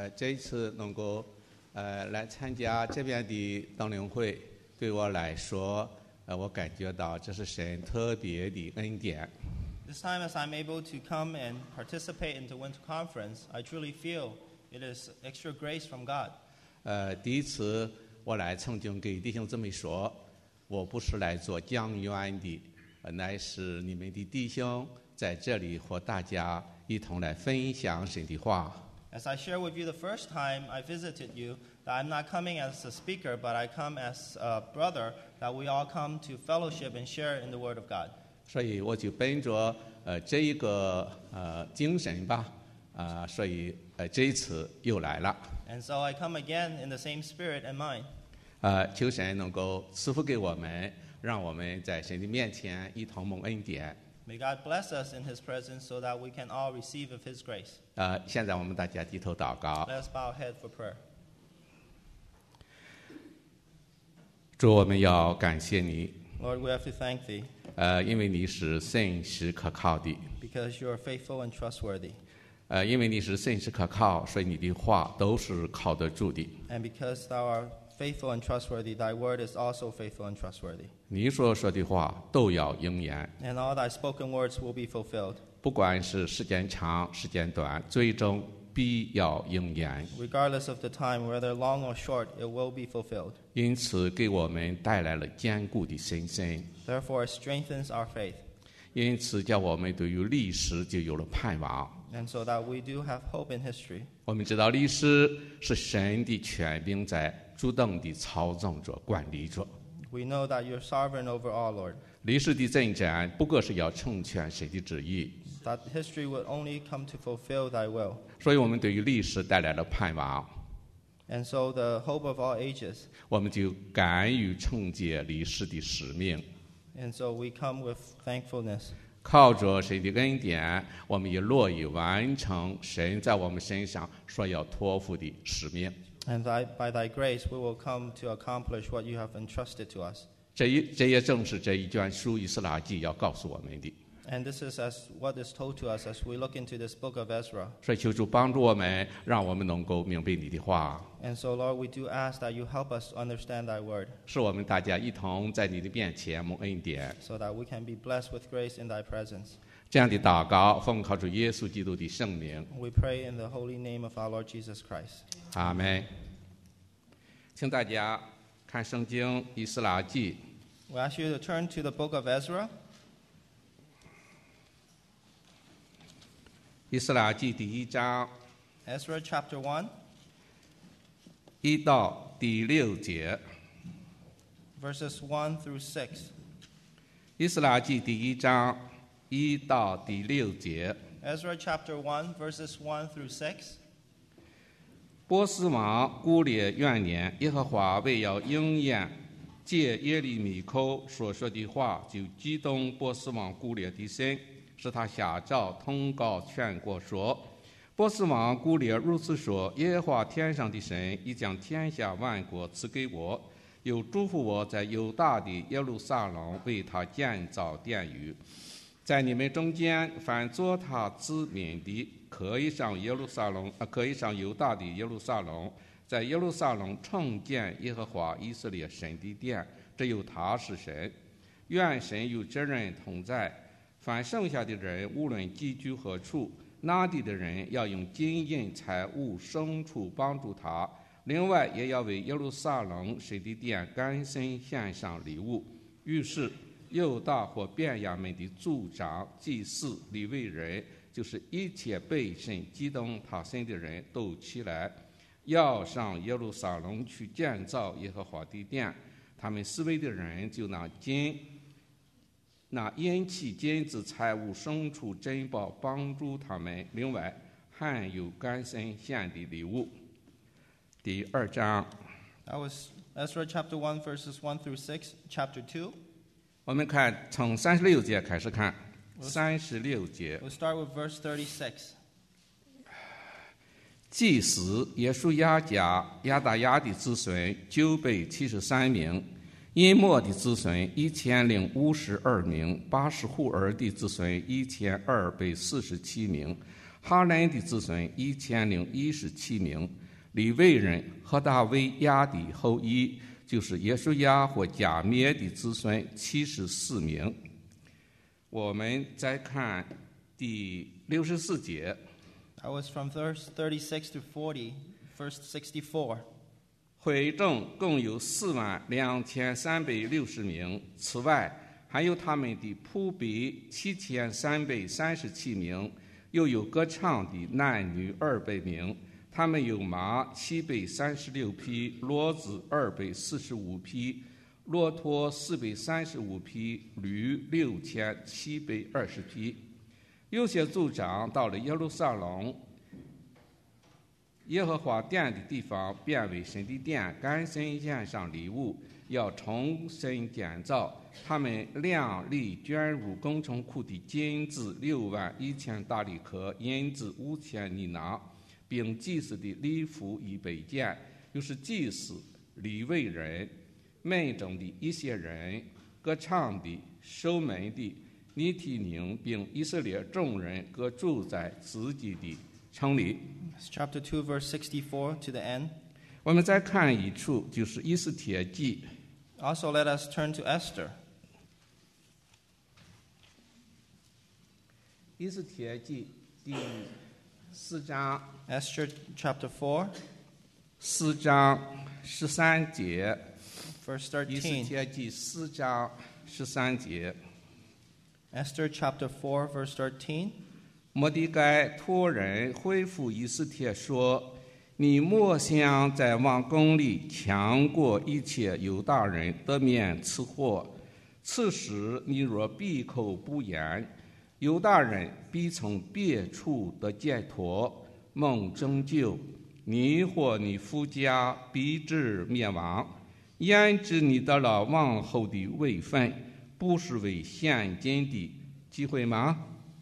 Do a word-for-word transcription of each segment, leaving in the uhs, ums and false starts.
呃，这一次能够呃来参加这边的冬令会，对我来说，呃，我感觉到这是神特别的恩典。 This time, as I'm able to come and participate in the Winter Conference, I truly feel it is extra grace from God. 呃，第一次我来，曾经给弟兄姊妹说，我不是来做讲员的，呃，乃是你们的弟兄在这里和大家一同来分享神的话。 As I share with you the first time I visited you, that I'm not coming as a speaker, but I come as a brother, that we all come to fellowship and share in the Word of God. 所以我就本着呃这一个呃精神吧，啊、呃，所以呃这一次又来了。 And so I come again in the same spirit and mind. 呃，求神能够赐福给我们，让我们在神的面前一同蒙恩典。 May God bless us in His presence so that we can all receive of His grace. 呃，现在我们大家低头祷告。 Let us bow our head for prayer. 主，我们要感谢你， Lord, we have to thank Thee 呃，因为你是信实可靠的， because You are faithful and trustworthy. 呃，因为你是信实可靠，所以你的话都是靠得住的。 And because Thou art faithful and trustworthy, Thy word is also faithful and trustworthy. 你所说的话都要应验， And all Thy spoken words will be fulfilled. 不管是时间长时间短，最终必要应验。 Regardless of the time, whether long or short, it will be fulfilled. 因此，给我们带来了坚固的信心。 Therefore, it strengthens our faith. 因此，叫我们对于历史就有了盼望。 And so that we do have hope in history. 我们知道历史是神的权柄在主动地操纵着、管理着。 We know that You're sovereign over all, Lord. 历史的进展不过是要成全神的旨意， That history would only come to fulfill Thy will. 所以我们对于历史带来了盼望。 And so the hope of all ages. 我们就敢于承接历史的使命。 And so we come with thankfulness. 靠着神的恩典，我们也乐意完成神在我们身上所要托付的使命。 And thy, by Thy grace, we will come to accomplish what You have entrusted to us. 这一这也正是这一卷书《以斯拉记》要告诉我们的。 And this is as what is told to us as we look into this book of Ezra. 所以求主帮助我们，让我们能够明白你的话， And so, Lord, we do ask that You help us to understand Thy word, 使我们大家一同在你的面前蒙恩典。 so that we can be blessed with grace in Thy presence. 这样的祷告，奉靠主耶稣基督的圣名， We pray in the holy name of our Lord Jesus Christ. 阿门。请大家看圣经《以斯拉记》 We ask you to turn to the book of Ezra, 《以斯拉记》第一章 Ezra chapter one, 一到第六节，《 verses one through six. 以斯拉记》第一章一到第六节。 Ezra chapter one, verses one through six. 波斯王古列元年，耶和华为要应验借耶利米口所说的话，就激动波斯王古列的心，使他下诏通告全国说：波斯王古列如此说，耶和华天上的神已将天下万国赐给我，又嘱咐我在犹大的耶路撒冷为他建造殿宇。在你们中间，凡做他子民的，可以上耶路撒冷，呃，可以上犹大的耶路撒冷，在耶路撒冷重建耶和华以色列神的殿，只有他是神。愿神与这人同在。凡剩下的人，无论寄居何处，那地的人要用金银财物牲畜帮助他。另外，也要为耶路撒冷神的殿甘心献上礼物。于是犹大或便雅悯的族长、祭司、利未人，就是一切被神激动他心的人都起来，要上耶路撒冷去建造耶和华的殿。他们四围的人就拿金、拿银器、金子、财物、牲畜、珍宝帮助他们。另外还有甘心献的礼物。第二章， That was Ezra chapter one, verses one through six. Chapter two, 我们看从三十六节开始看。三十六节， we'll start with verse thirty-six. 祭司耶稣亚家亚大亚的子孙九百七十三名，因末的子孙一千零五十二名，巴什户尔的子孙一千二百四十七名， 哈兰的子孙一千零一十七名，利未人和大卫亚的后裔，就是耶稣亚或加灭的子孙七十四名。我们再看第六十四节。 That was from verse thirty-six to forty, verse sixty-four. 会众共有四万两千三百六十名，此外还有他们的仆婢七千三百三十七名，又有歌唱的男女二百名。他们有马七百三十六匹，骡子二百四十五匹，骆驼四百三十五匹，驴六千七百二十匹。有些族长到了耶路撒冷耶和华殿的地方，变为神的殿，赶神献上礼物，要重新建造。他们量力捐入工程库的金子六万一千大利克，银子五千尼拿，并祭司的礼服一百件，就是祭司、利未人、门中的一些人、歌唱的、守门的、尼提宁，并以色列众人各住在自己的城里。 Chapter two, verse sixty-four to the end. 我们再看一处，就是以斯帖记。 Also, let us turn to Esther. 以斯帖记第四章。 Esther chapter four. 四章十三节。 Verse 以斯 thirteen. 帖记四章十三节。 Esther chapter four, verse thirteen. 末底改托人回复以斯帖说：“你莫想在王宫里强过一切犹大人，得免此祸。此时你若闭口不言，犹大人必从别处得解脱，蒙拯救。你或你夫家必至灭亡。焉知你得了王后的位分，不是为现今的机会吗？”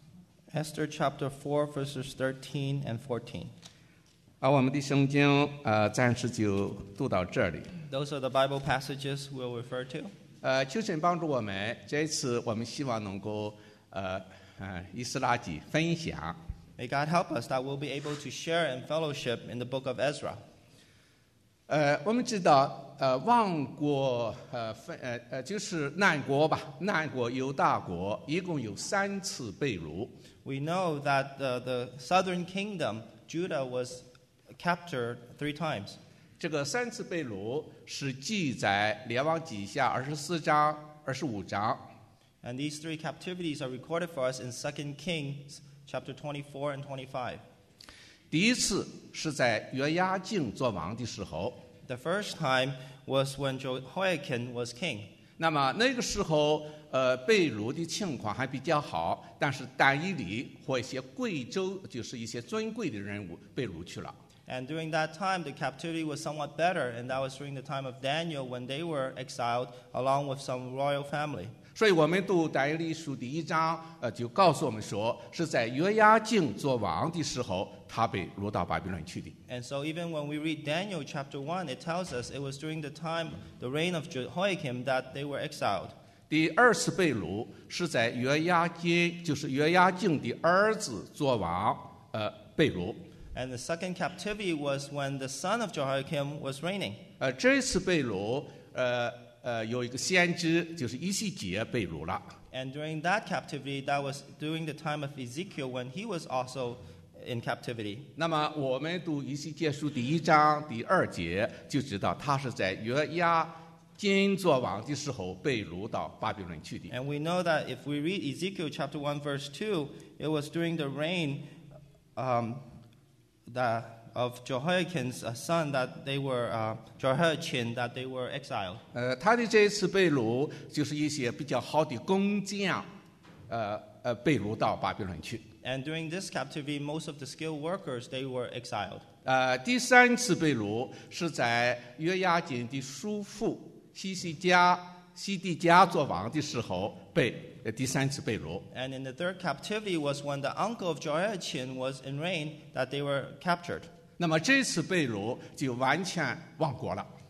Esther chapter four, verses thirteen and fourteen. 而我们的圣经呃暂时就读到这里。 Those are the Bible passages we'll refer to. 呃，求神帮助我们，这一次我们希望能够呃呃以斯拉记分享。 May God help us that we'll be able to share and fellowship in the book of Ezra. 呃，我们知道，呃，王国，呃，分，呃，呃，就是南国吧，南国犹大国，一共有三次被掳。 We know that the, the southern kingdom, Judah, was captured three times. 这个三次被掳是记在列王记下二十四章、二十五章。 And these three captivities are recorded for us in Second Kings chapter twenty-four and twenty-five. 第一次是在约雅敬做王的时候。 The first time was when Jehoiakim was king. 那么那个时候，呃，被掳的情况还比较好，但是但以理或一些贵州，就是一些尊贵的人物被掳去了。 And during that time, the captivity was somewhat better, and that was during the time of Daniel when they were exiled along with some royal family. 所以我们读但以理书第一章，呃，就告诉我们说，是在约雅敬做王的时候，他被掳到巴比伦去的。 And so even when we read Daniel chapter one, it tells us it was during the time, the reign of Jehoiakim, that they were exiled. 第二次被掳是在约雅敬，就是约雅敬的儿子做王，呃，被掳。 And the second captivity was when the son of Jehoiakim was reigning. 呃，这次被掳，呃呃，有一个先知，就是以西结被掳了。 And during that captivity, that was during the time of Ezekiel when he was also in captivity. 那么我们读以西结书第一章第二节，就知道他是在约雅敬做王的时候被掳到巴比伦去的。 And we know that if we read Ezekiel chapter one, verse two, it was during the reign um, that of Jehoiakim's uh, son that they were, uh, Jehoiachin, that they were exiled. 呃，他的这一次被掳，就是一些比较好的工匠，呃呃，被掳到巴比伦去。 And during this captivity, most of the skilled workers, they were exiled. 呃，第三次被掳是在约雅敬的叔父西西家、西底家做王的时候被呃第三次被掳。 And in the third captivity was when the uncle of Jehoiachin was in reign that they were captured. 那么这次被掳就完全亡国了。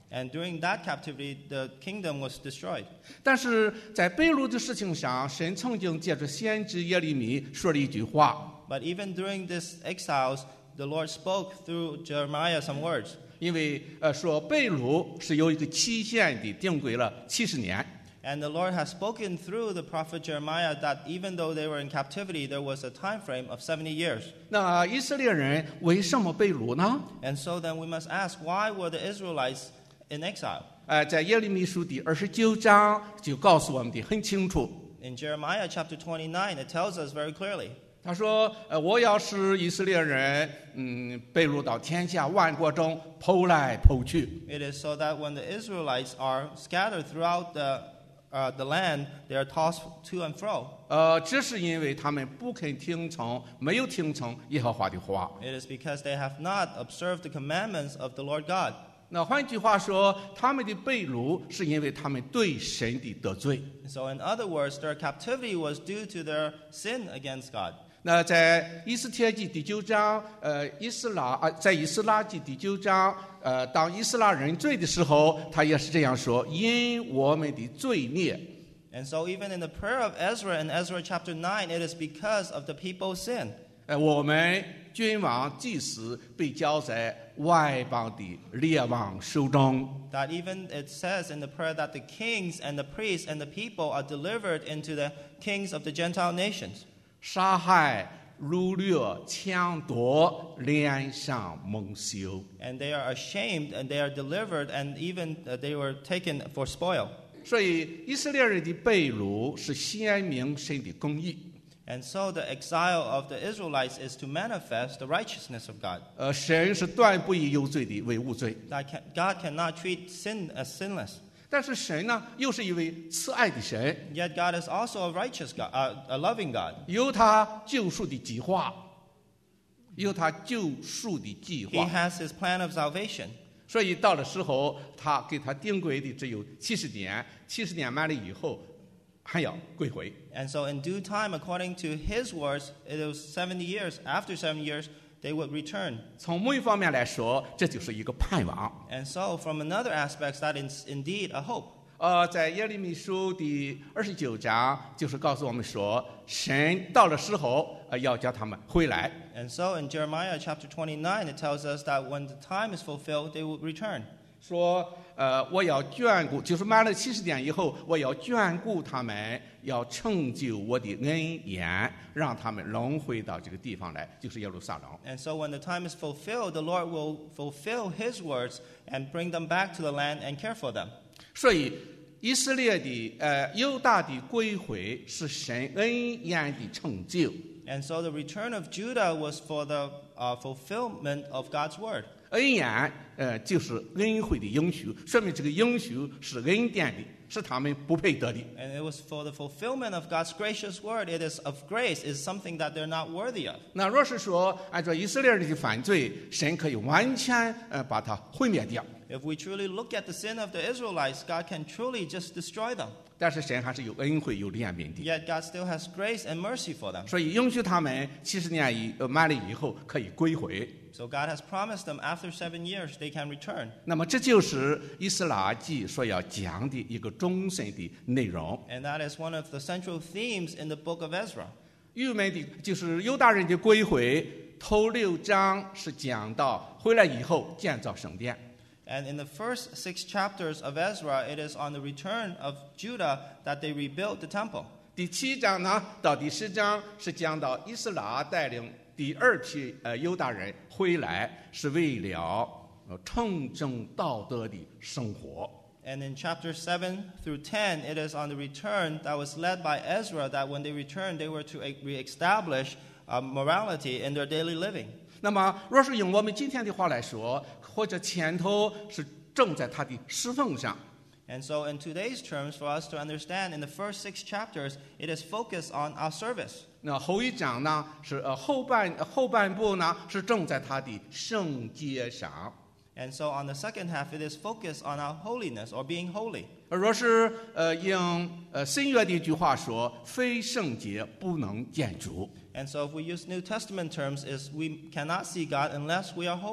And during that captivity, the kingdom was destroyed. 但是在被掳的事情上，神曾经借着先知耶利米说了一句话。 But even during this exiles, the Lord spoke through Jeremiah some words. 因为呃说被掳是有一个期限的，定规了七十年。 And the Lord has spoken through the prophet Jeremiah that even though they were in captivity, there was a time frame of seventy years. 那以色列人为什么被掳呢？ And so then we must ask, why were the Israelites in exile? 呃，在耶利米书第二十九章就告诉我们的很清楚。 In Jeremiah chapter twenty-nine, it tells us very clearly. 他说：“呃，我要使以色列人，嗯，被掳到天下万国中，抛来抛去。 It is so that when the Israelites are scattered throughout the, uh, the land, they are tossed to and fro. 呃，这是因为他们不肯听从，没有听从耶和华的话。 It is because they have not observed the commandments of the Lord God. 那换句话说，他们的被掳是因为他们对神的得罪。 So in other words, their captivity was due to their sin against God. 那在以斯帖记第九章，呃，以斯拉啊，在以斯拉记第九章，呃，当以斯拉认罪的时候，他也是这样说：因我们的罪孽。 And so even in the prayer of Ezra in Ezra chapter nine, it is because of the people's sin. 呃，我们君王祭司被交在外邦的列王手中。 That even it says in the prayer that the kings and the priests and the people are delivered into the kings of the Gentile nations. 杀害、掳掠、抢夺，脸上蒙羞。 And they are ashamed and they are delivered and even uh, they were taken for spoil. 所以以色列人的被掳是显明神的公义。 And so the exile of the Israelites is to manifest the righteousness of God. 呃，神是断不以有罪的为无罪。 That can, God cannot treat sin as sinless. 但是神呢，又是一位慈爱的神， Yet God is also a righteous God, uh, a loving God. 有他救赎的计划，有他救赎的计 He 划。 has his plan of salvation. 所以到了时候，他给他定规的只有七十年，七十年满了以后，还要归回。 And so in due time, according to his words, it was seventy years. After seventy years, they would return. 从某一方面来说，这就是一个盼望。 And so from another aspect, that is indeed a hope. 呃，在耶利米书第二十九章，就是告诉我们说，神到了时候，呃，要叫他们回来。 And so in Jeremiah chapter twenty-nine, it tells us that when the time is fulfilled, they will return. 说，呃，我要眷顾，就是满了七十年以后，我要眷顾他们，要成就我的恩言，让他们轮回到这个地方来，就是耶路撒冷。 And so when the time is fulfilled, the Lord will fulfill his words and bring them back to the land and care for them. 所以，以色列的呃犹大的归回是神恩言的成就。 And so the return of Judah was for the uh, fulfillment of God's word. 恩言，呃，就是恩惠的应许，说明这个应许是恩典的，是他们不配得的。 And it was for the fulfillment of God's gracious word. It is of grace, is something that they're not worthy of. 那若是说按照以色列人的犯罪，神可以完全呃把它毁灭掉， If we truly look at the sin of the Israelites, God can truly just destroy them. 但是神还是有恩惠、有怜悯的， Yet God still has grace and mercy for them. 所以允许他们七十年以呃满了以后可以归回。 So God has promised them after seven years they can return. 那么这就是以斯拉记所要讲的一个终身的内容。 And that is one of the central themes in the book of Ezra. 愚昧的就是犹大人的归回，头六章是讲到回来以后建造圣殿。 And in the first six chapters of Ezra, it is on the return of Judah that they rebuilt the temple. 第七章呢到第十章是讲到以斯拉带领第二批呃犹大人回来，是为了呃重整道德的生活。 And in chapter seven through ten, it is on the return that was led by Ezra that when they returned, they were to reestablish uh, morality in their daily living. 那么，若是用我们今天的话来说，或者前头是正在他的侍奉上。 And so in today's terms, for us to understand, in the first six chapters, it is focused on our service. 那后一章呢是呃后半后半部呢是正在他的圣洁上。 And so on the second half, it is focused on our holiness or being holy. 而若是呃用呃新约的一句话说，非圣洁不能见主。 And so if we use New Testament terms, is we cannot see God unless we are holy.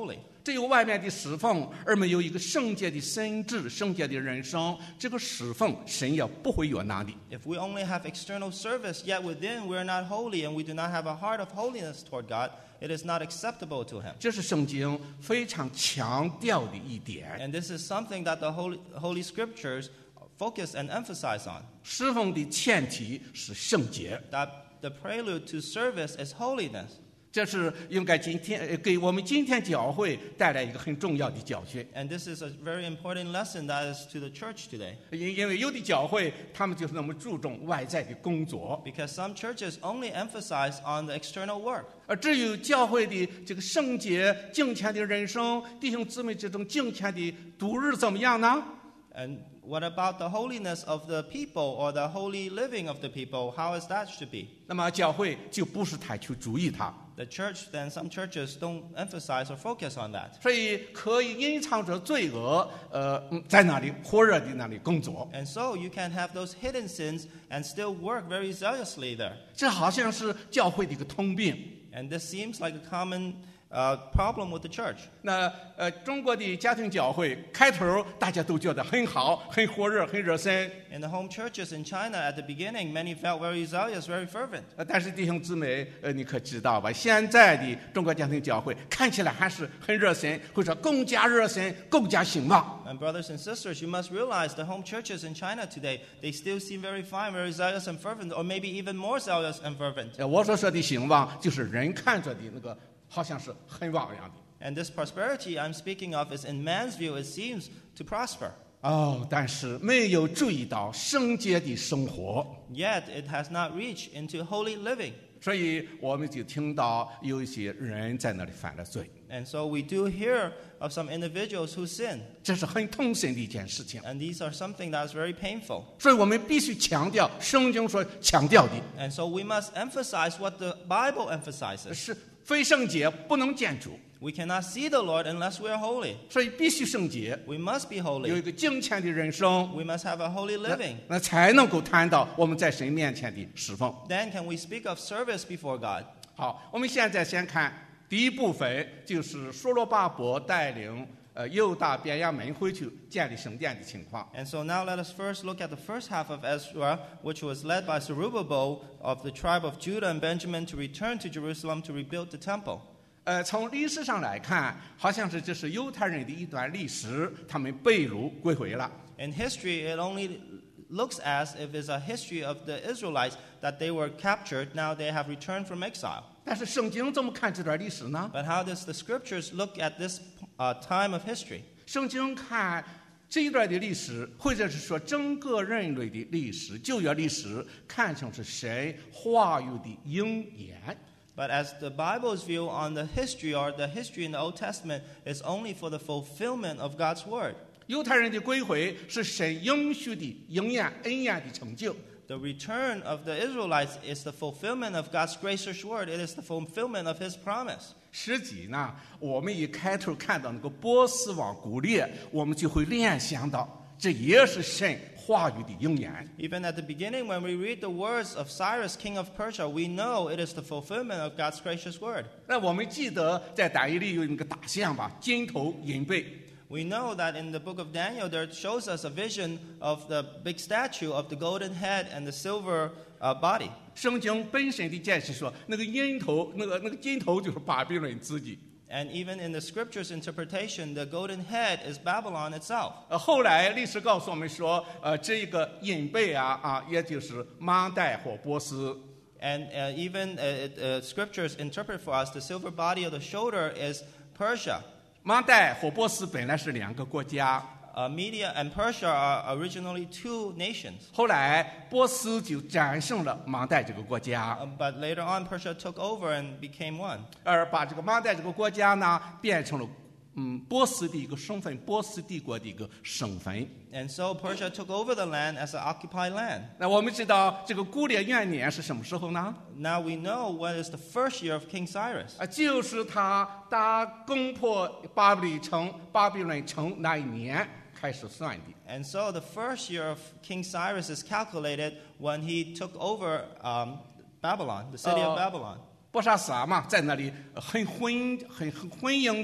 只有外面的侍奉，而没有一个圣洁的心智、圣洁的人生，这个侍奉神也不会悦纳你。 If we only have external service, yet within we're not holy and we do not have a heart of holiness toward God, it is not acceptable to him. 这是圣经非常强调的一点。 And this is something that the Holy, Holy Scriptures focus and emphasize on. 侍奉的前提是圣洁， That the prelude to service is holiness. 这是应该今天呃给我们今天教会带来一个很重要的教训。 And this is a very important lesson that is to the church today. 因因为有的教会他们就是那么注重外在的工作， Because some churches only emphasize on the external work. 而至于教会的这个圣洁敬虔的人生，弟兄姊妹这种敬虔的度日怎么样呢？ And what about the holiness of the people or the holy living of the people? How is that should be? 那么教会就不是太去注意它， The church, then some churches don't emphasize or focus on that. 所以可以隐藏着罪恶，呃，嗯在那里火热的那里工作。 And so you can have those hidden sins and still work very zealously there. 这好像是教会的一个通病。 And this seems like a common uh, problem with the church. 那呃，中国的家庭教会开头大家都觉得很好，很火热，很热心。 In the home churches in China, at the beginning, many felt very zealous, very fervent. 呃，但是弟兄姊妹，呃，你可知道吧？现在的中国家庭教会看起来还是很热心，或者更加热心，更加兴旺。 And brothers and sisters, you must realize the home churches in China today, they still seem very fine, very zealous and fervent, or maybe even more zealous and fervent. 呃，我所说的兴旺，就是人看着的那个，好像是很旺样的。 And this prosperity I'm speaking of is, in man's view, it seems to prosper. 哦，但是没有注意到圣洁的生活， Yet it has not reached into holy living. 所以我们就听到有一些人在那里犯了罪， And so we do hear of some individuals who sin. 这是很痛心的一件事情。 And these are something that's very painful. 所以我们必须强调圣经所强调的 And so we must emphasize what the Bible emphasizes. 是非圣洁不能见主， We cannot see the Lord unless we are holy. 所以必须圣洁， We must be 有一 holy. 个敬虔的人生， We must have a holy 那 living. 那才能够谈到我们在神面前的侍奉。 Then can we speak of service before God? 好，我们现在先看第一部分，就是所罗巴伯带领呃犹大便雅悯回去建立圣殿的情况。 And so now let us first look at the first half of Ezra, which was led by Zerubbabel of the tribe of Judah and Benjamin to return to Jerusalem to rebuild the temple. 呃，从历史上来看，好像是这是犹太人的一段历史，他们被掳归回了。 In history, it only looks as if it's a history of the Israelites that they were captured, now they have returned from exile. 但是圣经怎么看这段历史呢？ But how does the scriptures look at this uh, time of history? 圣经看这一段的历史，或者是说整个人类的历史、旧约历史，看成是神话语的应验。 But as the Bible's view on the history, or the history in the Old Testament, is only for the fulfillment of God's word. 犹太人的归回是神应许的应验、恩验的成就。 The return of the Israelites is the fulfillment of God's gracious word. It is the fulfillment of His promise. 实际呢，我们一开头看到那个波斯王古列，我们就会联想到，这也是神话语的应验。 Even at the beginning, when we read the words of Cyrus, king of Persia, we know it is the fulfillment of God's gracious word. 那我们记得在但以理有那个大象吧，金头银背。 We know that in the book of Daniel, there shows us a vision of the big statue of the golden head and the silver uh, body. 圣经本身的解释说，那个银头，那个那个金头就是巴比伦自己。 And even in the scriptures interpretation, the golden head is Babylon itself. 呃，后来历史告诉我们说，呃，这个银背啊啊，也就是马代或波斯。 And uh, even uh, it, uh, scriptures interpret for us the silver body of the shoulder is Persia. 马代和波斯本来是两个国家， Uh, Media and Persia are originally two nations. 后来波斯就战胜了马代这个国家， Uh, but later on, Persia took over and became one. 而把这个马代这个国家呢变成了嗯波斯的一个省份，波斯帝国的一个省份。 And so Persia took over the land as an occupied land. 那我们知道这个古列元年是什么时候呢？ Now we know what is the first year of King Cyrus. 啊，就是他打攻破巴比伦城，巴比伦城那一年开始算的。 And so the first year of King Cyrus is calculated when he took over um, Babylon, the city of Uh, Babylon. 波沙撒嘛，在那里很混很很混营的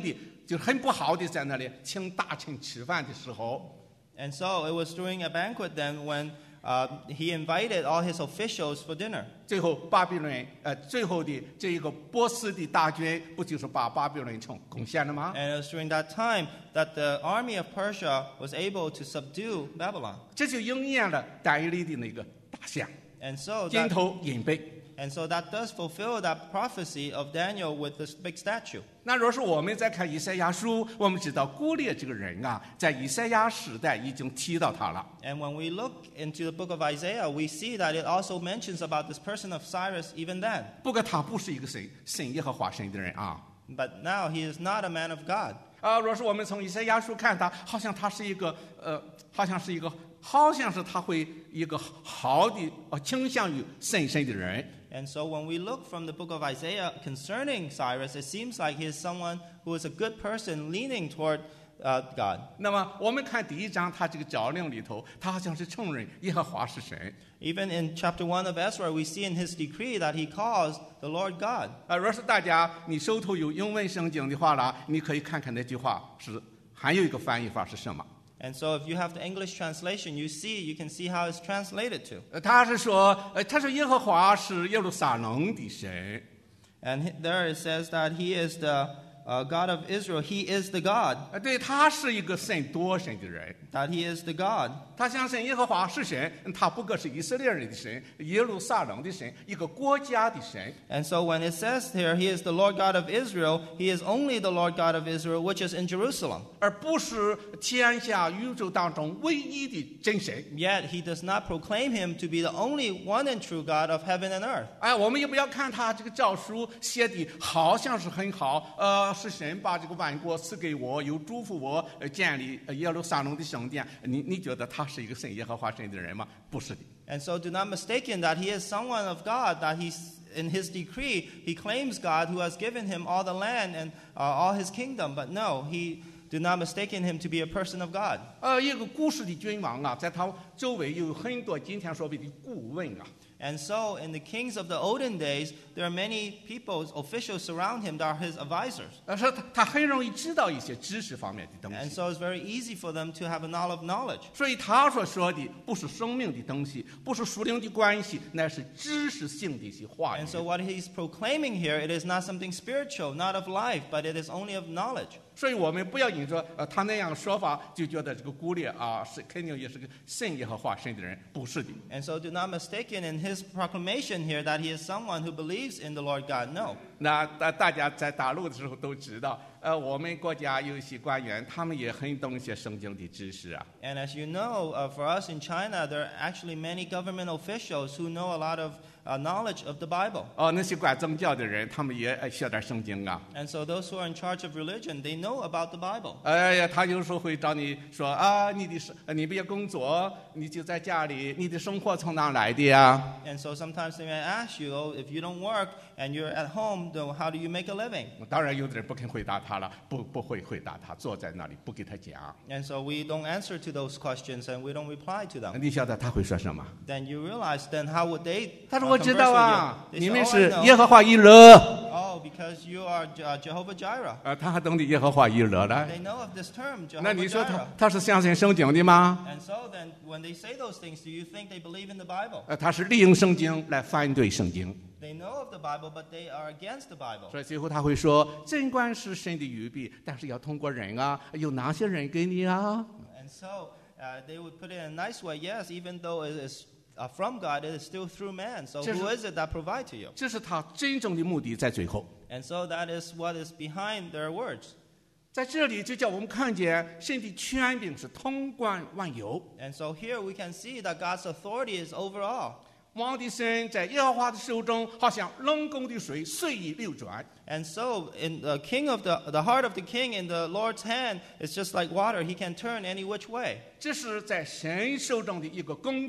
就是很不好的在那里请大臣吃饭的时候。 And so it was during a banquet then when uh, he invited all his officials for dinner. 最后巴比伦呃，最后的这一个波斯的大军不就是把巴比伦城攻陷了吗？ And it was during that time that the army of Persia was able to subdue Babylon. 这就应验了但以理的那个大象， And so 金 that, 头银背。 and so that does fulfill that prophecy of Daniel with this big statue. 那若是我们再看以赛亚书，我们知道古列这个人啊，在以赛亚时代已经提到他了。 And when we look into the book of Isaiah, we see that it also mentions about this person of Cyrus even then. 不过他不是一个神神耶和华神的人啊。 But now he is not a man of God. 啊，若是我们从以赛亚书看他，好像他是一个呃，好像是一个，好像是他会一个好的呃倾向于神神的人。 And so when we look from the book of Isaiah concerning Cyrus, it seems like he is someone who is a good person leaning toward uh, God. 那么我们看第一章，他这个诏令里头，他好像是承认耶和华是神。 Even in chapter one of Ezra, we see in his decree that he calls the Lord God. 啊，若是大家你手头有英文圣经的话啦，你可以看看那句话是还有一个翻译法是什么？ And so if you have the English translation, you see, you can see how it's translated to. 呃，他是说，呃，他说耶和华是耶路撒冷的神。 And he- there it says that he is the uh, God of Israel. He is the God. 呃，对，他是一个神多神的人。 That he is the God. 他相信耶和华是神，他不过是以色列人的神，耶路撒冷的神，一个国家的神。 And so when it says here, he is the Lord God of Israel, he is only the Lord God of Israel, which is in Jerusalem. 而不是天下宇宙当中唯一的真神。 Yet he does not proclaim him to be the only one and true God of heaven and earth. 哎，我们也不要看他这个诏书写的好像是很好，呃，是神把这个万国赐给我，又嘱咐我呃建立呃耶路撒冷的圣殿。你你觉得他是一个神耶和华神的人吗？不是的。 And so do not mistake him that he is someone of God, that he's in his decree, he claims God who has given him all the land and uh, all his kingdom. But no, he do not mistake him to be a person of God. 呃，一个古时的君王啊，在他周围有很多今天所谓的顾问啊。 And so in the kings of the olden days, there are many people, officials surround him that are his advisors. 但是他他很容易知道一些知识方面的东 And 西， so it's very easy for them to have a knowledge of knowledge. 所以他所说的不是生命的东西，不是属灵的关系，乃是知识性的一些话语 And。so what he's proclaiming here, it is not something spiritual, not of life, but it is only of knowledge. 所以我们不要因着呃他那样说法就觉得这个古列啊是肯定也是个信耶和华神的人，不是的。 And so do not mistake him in his proclamation here that he is someone who believes in the Lord God. No. 那大大家在大陆的时候都知道，呃，我们国家有一些官员，他们也很懂一些圣经的知识啊。 And as you know, uh, for us in China, there are actually many government officials who know a lot of uh, knowledge of the Bible. 哦，那些管宗教的人，他们也呃学点圣经啊。 And so those who are in charge of religion, they know about the Bible. 哎呀，他有时候会找你说啊，你的生，呃你不要工作，你就在家里，你的生活从哪来的呀？ And so sometimes they may ask you, oh, if you don't work and you're at home, then how do you make a living? 当然，有的人不肯回答他了，不不会回答他，坐在那里不给他讲。 And so we don't answer to those questions and we don't reply to them. 你晓得他会说什么？ Then you realize, then how would they 他说：“ uh, 我知 converse 道 with 啊， you? They 你 say, 们 oh, 是 I know. 耶和华以勒。 Oh, because you are uh, Jehovah Jireh. 呃，他还懂得耶和华以勒呢。 They know of this term, 那 Jehovah 你说他 Jireh. 他是相信圣经的吗？ And so then, when they say those things, do you think they believe in the Bible? 呃，他是利用圣经来反对圣经。 They know of the Bible, but they are against the Bible. 所以最后他会说：尽管是神的预备，但是要通过人啊，有哪些人给你啊？ And so uh, they would put it in a nice way. Yes, even though it is uh, from God, it is still through man. So Just- who is it that provide to you? 这是他真正的目的，在最后。 And so that is what is behind their words. 在这里就叫我们看见神的权柄是统管万有。 And so here we can see that God's authority is over all. 王的神在耶和华的手中，好像冷宫的水随意流转。 And so in the king of the, the heart of the king in the Lord's hand is just like water. He can turn any which way. 这是在神手中的一个工具。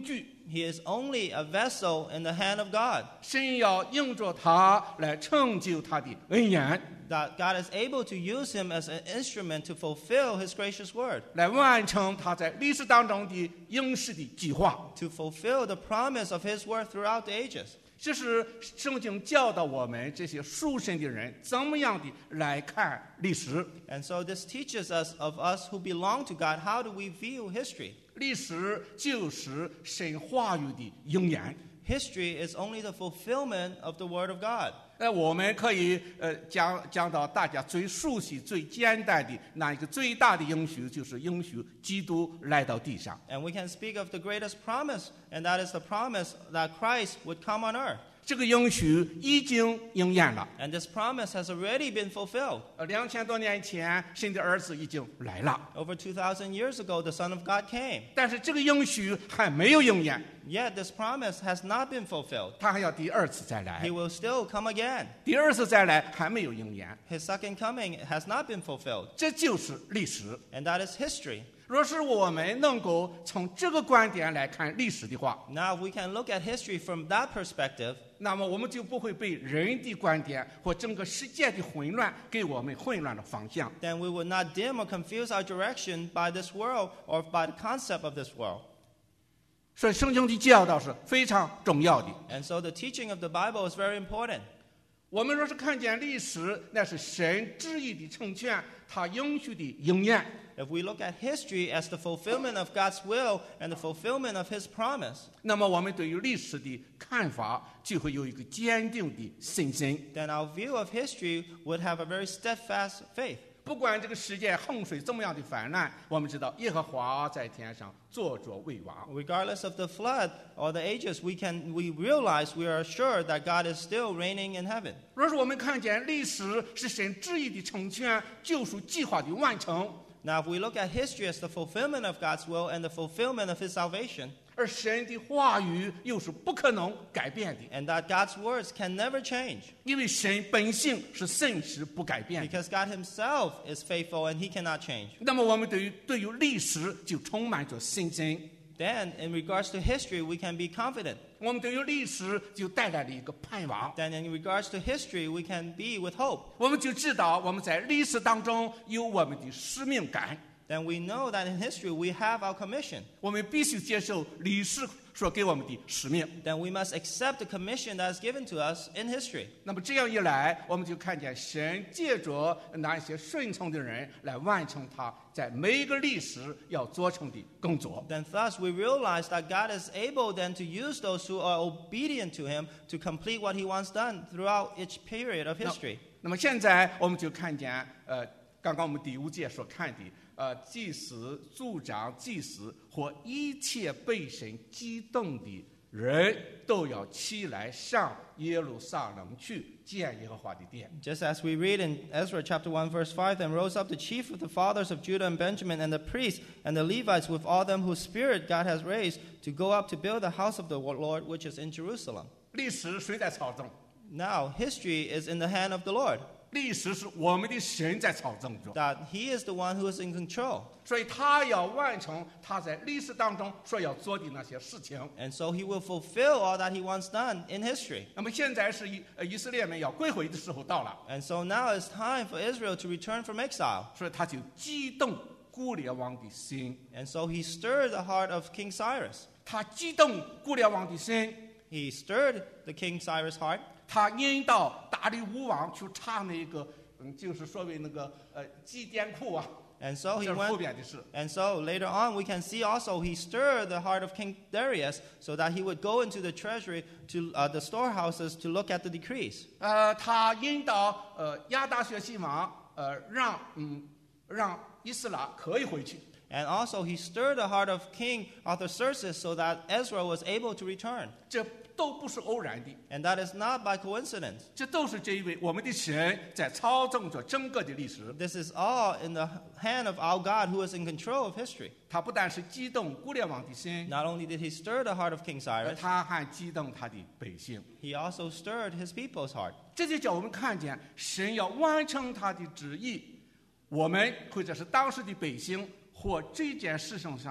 He is only a vessel in the hand of God. 神要用着他来成就他的恩言， That God is able to use him as an instrument to fulfill his gracious word, 来完成他在历史当中的应许的计划。 to fulfill the promise of his word throughout the ages. 这是圣经教导我们这些属神的人怎么样的来看历史。 And so this teaches us of us who belong to God, how do we view history? 历史就是神话语的应验。 History is only the fulfillment of the word of God. 呃，我们可以呃讲讲到大家最熟悉、最简单的那一个最大的应许，就是应许基督来到地上。 And we can speak of the greatest promise, and that is the promise that Christ would come on earth. 这个应许已经应验了。 And this promise has already been fulfilled. 呃，两千多年前，神的儿子已经来了， Over two thousand years ago, the Son of God came. 但是这个应许还没有应验， Yet this promise has not been fulfilled. 他还要第二次再来 He。will still come again. 第二次再来还没有应验， His second coming has not been fulfilled. 这就是历史。 And that is history. 若是我们能够从这个观点来看历史的话， Now, if we can look at history from that perspective, 那么我们就不会被人的观点或整个世界的混乱给我们混乱的方向。 then we would not dim or confuse our direction by this world or by the concept of this world. 所以圣经的教导是非常重要的。 And so the teaching of the Bible is very important. 我们若是看见历史，那是神旨意的成全，他应许的应验。 If we look at history as the fulfillment of God's will and the fulfillment of His promise, 那么我们对于历史的看法就会有一个坚定的信心。 then our view of history would have a very steadfast faith. 不管这个世界洪水怎么样的泛滥，我们知道耶和华在天上坐着为王。 Regardless of the flood or the ages, we can we realize we are assured that God is still reigning in heaven. 若是我们看见历史是神旨意的成全、救赎计划的完成， Now, if we look at history as the fulfillment of God's will and the fulfillment of His salvation, 而神的话语又是不可能改变的， and that God's words can never change, 因为神本性是圣实不改变的。 because God Himself is faithful and He cannot change. 那么我们对于对于历史就充满着信心， Then, in regards to history, we can be confident. 我们对于历史就带来了一个盼望， Then, in regards to history, we can be with hope. 我们就知道我们在历史当中有我们的使命感， Then we know that in history we have our commission. 我们必须接受历史所给我们的使命。 Then we must accept the commission that is given to us in history. 那么这样一来，我们就看见神借着那一些顺从的人来完成他在每一个历史要做成的工作。 Then thus we realize that God is able then to use those who are obedient to Him to complete what He wants done throughout each period of history. 那么现在我们就看见，呃，刚刚我们第五节所看的，呃，祭司、族长、祭司和一切被神激动的人都要起来上耶路撒冷去建耶和华的殿。 Just as we read in Ezra chapter one verse five, then rose up the chief of the fathers of Judah and Benjamin and the priests and the Levites with all them whose spirit God has raised to go up to build the house of the Lord which is in Jerusalem. 历史谁在操纵？ Now history is in the hand of the Lord, 历史是我们的神在操纵着， that He is the one who is in control. 所以他要完成他在历史当中所要做的那些事情。 And so He will fulfill all that He wants done in history. 那么现在是以呃以色列们要归回的时候到了， And so now it's time for Israel to return from exile. 所以他就激动古列王的心， And so He stirred the heart of King Cyrus. 他激动古列王的心， He stirred the King Cyrus' heart. 他引导大力乌王去查那个，嗯，就是所谓那个呃祭奠库啊， And so 这 he 是后 went. 边的事。 And so later on, we can see also he stirred the heart of King Darius so that he would go into the treasury to uh, the storehouses to look at the decrees. 呃，他引导呃亚达薛西王呃让嗯让以斯拉可以回去。 And also he stirred the heart of King Artaxerxes so that Ezra was able to return. 这都不是偶然的， And that is not by coincidence. 这都是这一位我们的神在操纵着整个的历史。 This is all in the hand of our God who is in control of history. 他不但是激动古列王的心， Not only did he stir the heart of King 而 Cyrus, 他还激动他的百姓。 he also stirred his people's heart. 这就叫我们看见神要完成他的旨意，我们或者是当时的百姓或这件事情上的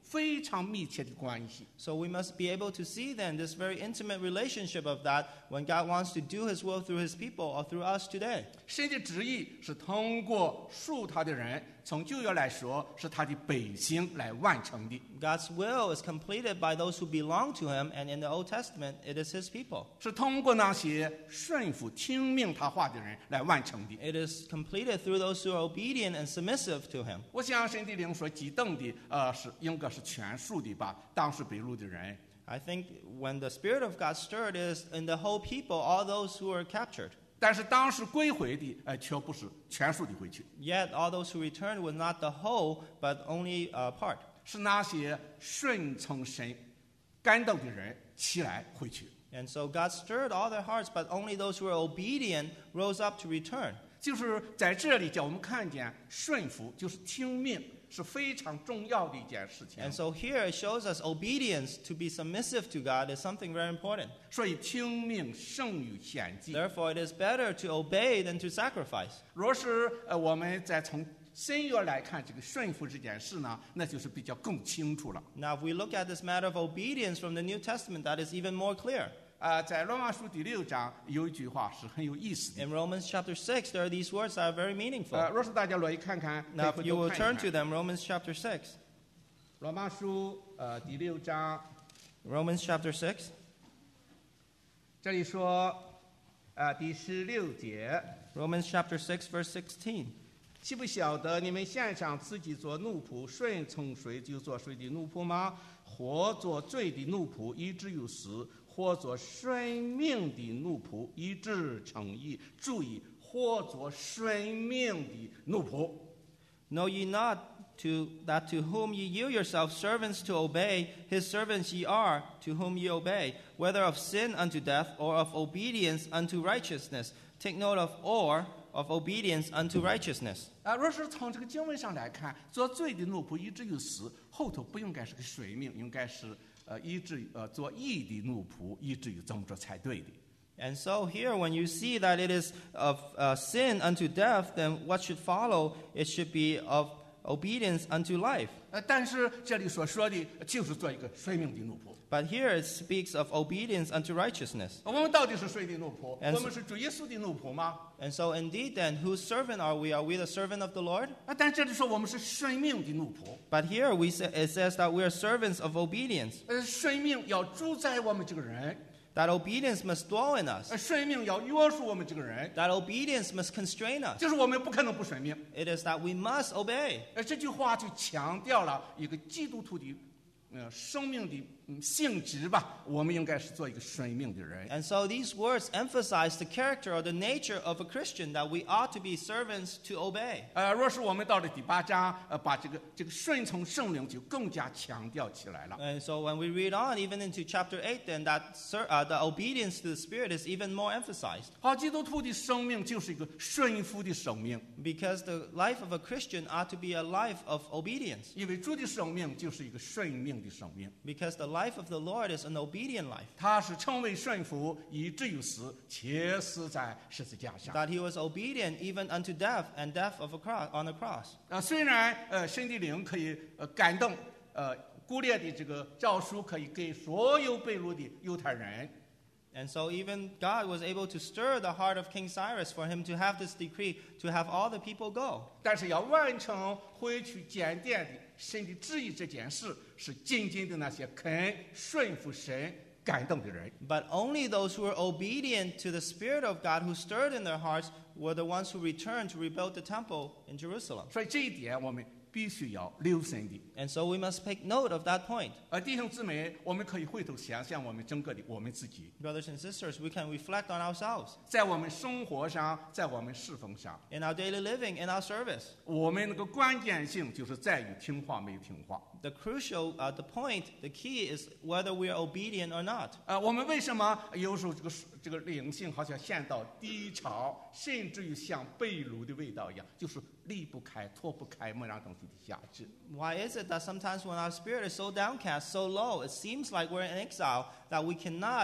非常密切的关系。 So we must be able to see then this very intimate relationship of that when God wants to do his will through his people or through us today. 神的旨意是通过属他的人，从旧约来说是他的百姓来完成的， God's will is completed by those who belong to him, and in the Old Testament, it is his people. 是通过那些顺服听命他话的人来完成的。 It is completed through those who are obedient and submissive to him. 我想神的灵所激动的，呃，是应该是全数的吧，当时北路的人。 I think when the Spirit of God stirred is in the whole people, all those who were captured. 但是当时归回的，呃，却不是全数的回去， Yet all those who returned was not the whole, but only a part. 是那些顺从神感动的人起来回去。 And so God stirred all their hearts, but only those who were obedient rose up to return. 就是在这里叫我们看见顺服，就是听命，是非常重要的一件事情。 And so here it shows us obedience, to be submissive to God, is something very important. 所以听命胜于献祭。 Therefore, it is better to obey than to sacrifice. 若是呃我们再从新约来看这个顺服这件事呢，那就是比较更清楚了。 Now, if we look at this matter of obedience from the New Testament, that is even more clear. 啊、在罗马书第六章有一句话是很有意思的。 In Romans chapter six, there are these words that are very meaningful. 呃，若是大家乐意看看， Now, 可 if 以 you 回 will 头 turn 看 to 一看 them, Romans chapter six. 罗马书呃第六章， Romans chapter six. 这里说，呃第十六节， Romans chapter six, verse sixteen. 岂不晓得你们献上自己做奴仆，顺从谁就做谁的奴仆吗？或做罪的奴仆，以致有死；或做顺命的奴仆，以致成义。注意，或做顺命的奴仆。 Know ye not to, that to whom ye yield yourselves servants to obey, his servants ye are, to whom ye obey, whether of sin unto death, or of obedience unto righteousness. Take note of or, of obedience unto righteousness. 啊，若是从这个经文上来看，做罪的奴仆以致有死，后头不应该是个顺命，应该是呃以致呃做义的奴仆以至于怎么着才对的。 And so here, when you see that it is of uh, sin unto death, then what should follow? It should be of obedience unto life. 呃，但是这里所说的就是做一个顺命的奴仆。 But here it speaks of obedience unto righteousness. 我们到底是谁的奴仆？ And 我们是主耶稣的奴仆吗？ And so indeed then, whose servant are we? Are we the servant of the Lord? 啊，但这里说我们是顺命的奴仆。 But here we say, it says that we are servants of obedience. 呃，顺命要主宰我们这个人， That obedience must dwell in us. 呃，顺命要约束我们这个人， That obedience must constrain us. 就是我们不可能不顺命。 It is that we must obey. 呃，这句话就强调了一个基督徒的，呃，生命的嗯性质吧。我们应该是做一个顺命的人。 And so these words emphasize the character or the nature of a Christian, that we ought to be servants to obey. 呃，若是我们到了第八章，呃，把这个这个顺从圣灵就更加强调起来了。 And so when we read on, even into chapter eight, then that ser- uh, the obedience to the Spirit is even more emphasized. 好，基督徒的生命就是一个顺服的生命， Because the life of a Christian ought to be a life of obedience. 因为主的生命就是一个顺命的生命。 Because the life of the Lord is an obedient life. 他是成为顺服，以至于死，且死在十字架上。 That he was obedient even unto death, and death of a cross, on a cross. 呃，虽然呃神的灵可以呃感动呃古列的这个诏书，可以给所有被掳的犹太人， And so even God was able to stir the heart of King Cyrus for him to have this decree to have all the people go. 但是要完成回去检点的神的旨意这件事，是仅仅的那些肯顺服神感动的人。 But only those who were obedient to the Spirit of God, who stirred in their hearts, were the ones who returned to rebuild the temple in Jerusalem. 所以这一点我们必须要留神的。 And so we must take note of that point. 呃，弟兄姊妹，我们可以回头想想我们整个的我们自己， Brothers and sisters, we can reflect on ourselves 在我们生活上，在我们侍奉上， in our daily living, in our service. 我们那个关键性就是在于听话没有听话。 The crucial, uh, the point, the key is whether we are obedient or not. 呃，我们为什么有时候这个这个灵性好像陷到低潮，甚至于像被掳的味道一样，就是离不开、脱不开某样东西的辖制。 Why is it that sometimes when our spirit is so downcast, so low, it seems like we're in exile, that we cannot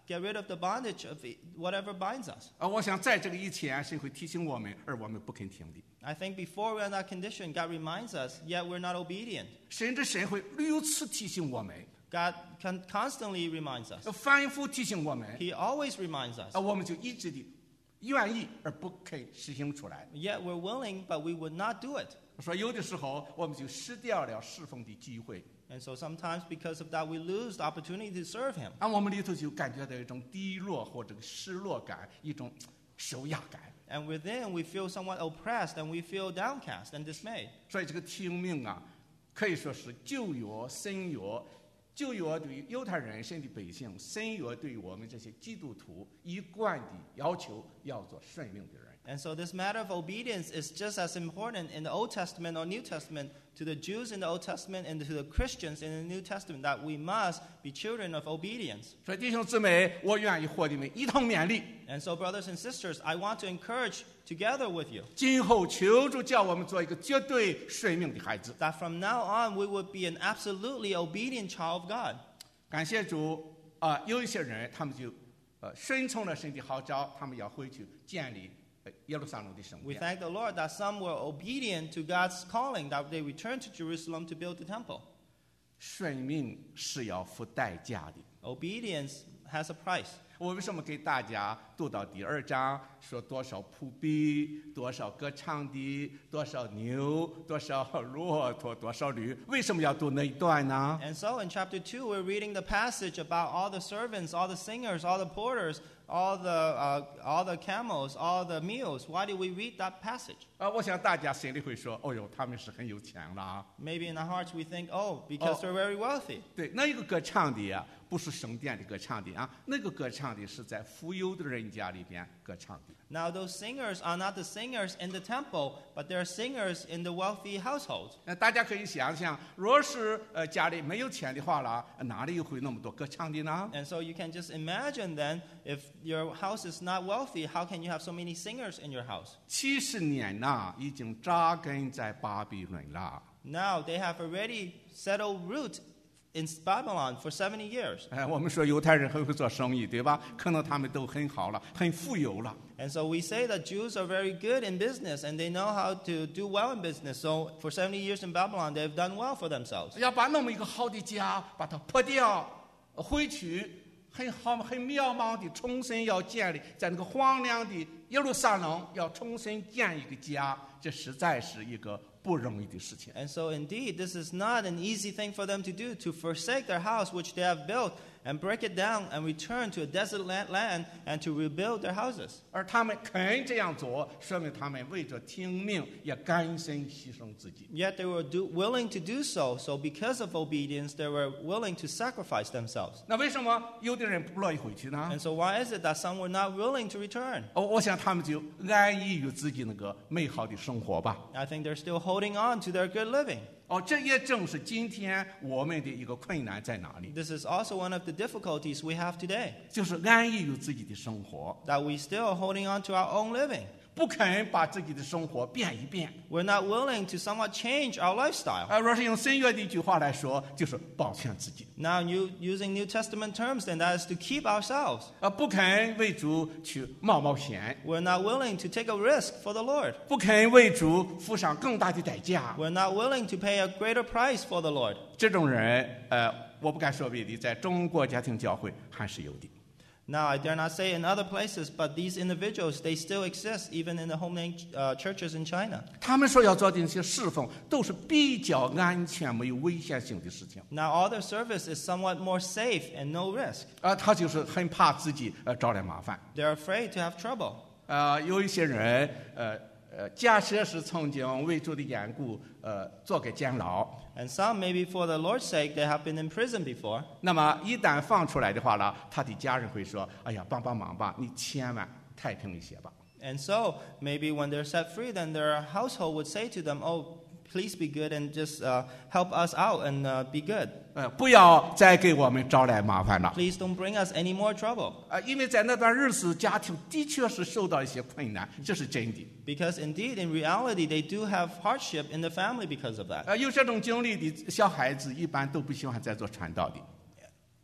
get rid of the bondage of whatever binds us. 啊，我想在这个以前，神会提醒我们，而我们不肯听的。 I think before we're in that condition, God reminds us, yet we're not obedient. 甚至神会屡次提醒我们， God con- constantly reminds us. 反复提醒我们， He always reminds us. 啊，我们就一直的愿意而不肯实行出来。 Yet we're willing, but we would not do it. 说有的时候我们就失掉了侍奉的机会， And so sometimes because of that, we lose the opportunity to serve Him. 啊，我们里头就感觉到一种低落或者失落感，一种受压感。 And within, we feel somewhat oppressed and we feel downcast and dismayed. 所以这个听命啊，可以说是旧约、新约。旧约对于犹太人神的百姓，新约对于我们这些基督徒一贯的要求，要做顺命的人。 And so this matter of obedience is just as important in the Old Testament or New Testament to the Jews in the Old Testament and to the Christians in the New Testament, that we must be children of obedience. 所以弟兄姊妹，我愿意和你们一同勉励。 And so, brothers and sisters, I want to encourage together with you 今后求主叫我们做一个绝对顺命的孩子。 that from now on we would be an absolutely obedient child of God. 感谢主啊、有一些人他们就呃顺从了神的号召，他们要回去建立呃耶路撒冷的圣 We 殿。 thank the Lord that some were obedient to God's calling, that they returned to Jerusalem to build the temple. 顺命是要付代价的。 Obedience has a price. 我为什么给大家读到第二章，说多少仆婢，多少歌唱的，多少牛，多少骆驼，多少驴？为什么要读那一段呢？ And so in chapter two, we're reading the passage about all the servants, all the singers, all the porters, all the, uh, all the camels, all the meals. Why did we read that passage? 啊，我想大家心里会说，哦哟，他们是很有钱了啊。 Maybe in our hearts we think, oh, because Oh. they're very wealthy. 对，那一个歌唱的呀，不是圣殿的歌唱的啊，那个歌唱的是在富有的人家里边歌唱的。 Now those singers are not the singers in the temple, but they're singers in the wealthy households. 那大家可以想想，若是呃家里没有钱的话了，哪里会那么多歌唱的呢？ And so you can just imagine then, if your house is not wealthy, how can you have so many singers in your house? 七十年呐，已经扎根在巴比伦了。 Now they have already settled root in Babylon for seventy years. 哎，我们说犹太人很会做生意，对吧？可能他们都很好了，很富有了。 And so we say that Jews are very good in business and they know how to do well in business. So for seventy years in Babylon, they've done well for themselves. 要把那么一个好的家把它破掉，回去很好很渺茫的重新要建立，在那个荒凉的耶路撒冷要重新建一个家，这实在是一个不容易的事情。 And so indeed, this is not an easy thing for them to do, to forsake their house which they have built and break it down and return to a desolate land and to rebuild their houses. 而他们肯这样做，说明他们为着听命也甘心牺牲自己。 Yet they were do, willing to do so. So because of obedience, they were willing to sacrifice themselves. 那为什么有的人不乐意回去呢？ And so why is it that some were not willing to return? 哦，我想他们就安逸于自己那个美好的生活吧。 I think they're still holding on to their good living. 哦，这也正是今天我们的一个困难在哪里， This is also one of the difficulties we have today, 就是安逸于自己的生活， that we still are holding on to our own living. 不肯把自己的生活变一变。 We're not willing to somewhat change our lifestyle. 啊，若是用新约的一句话来说，就是保全自己。 Now, you, using New Testament terms, then that is to keep ourselves. 啊，不肯为主去冒冒险， We're not willing to take a risk for the Lord. 不肯为主付上更大的代价。 We're not willing to pay a greater price for the Lord. 这种人，呃，我不敢说别的，在中国家庭教会还是有的。 Now, I dare not say in other places, but these individuals, they still exist even in the homeland uh, churches in China. 他们说要做的那些侍奉，都是比较安全、没有危险性的事情。 Now, all their service is somewhat more safe and no risk. 啊，他就是很怕自己呃招来麻烦。 They're afraid to have trouble. 呃，有一些人，呃呃，假设是曾经为主的缘故，呃，做个监牢。 And some, maybe for the Lord's sake, they have been in prison before. 那么一旦放出来的话呢，他的家人会说：“哎呀，帮帮忙吧，你千万太平一些吧。” And so, maybe when they're set free, then their household would say to them, oh, please be good and just uh, help us out and uh, be good. 呃，不要再给我们招来麻烦了。 Please don't bring us any more trouble. 呃，因为在那段日子，家庭的确是受到一些困难，这是真的。 Because indeed, in reality, they do have hardship in the family because of that. 呃，有这种经历的小孩子，一般都不喜欢再做传道的。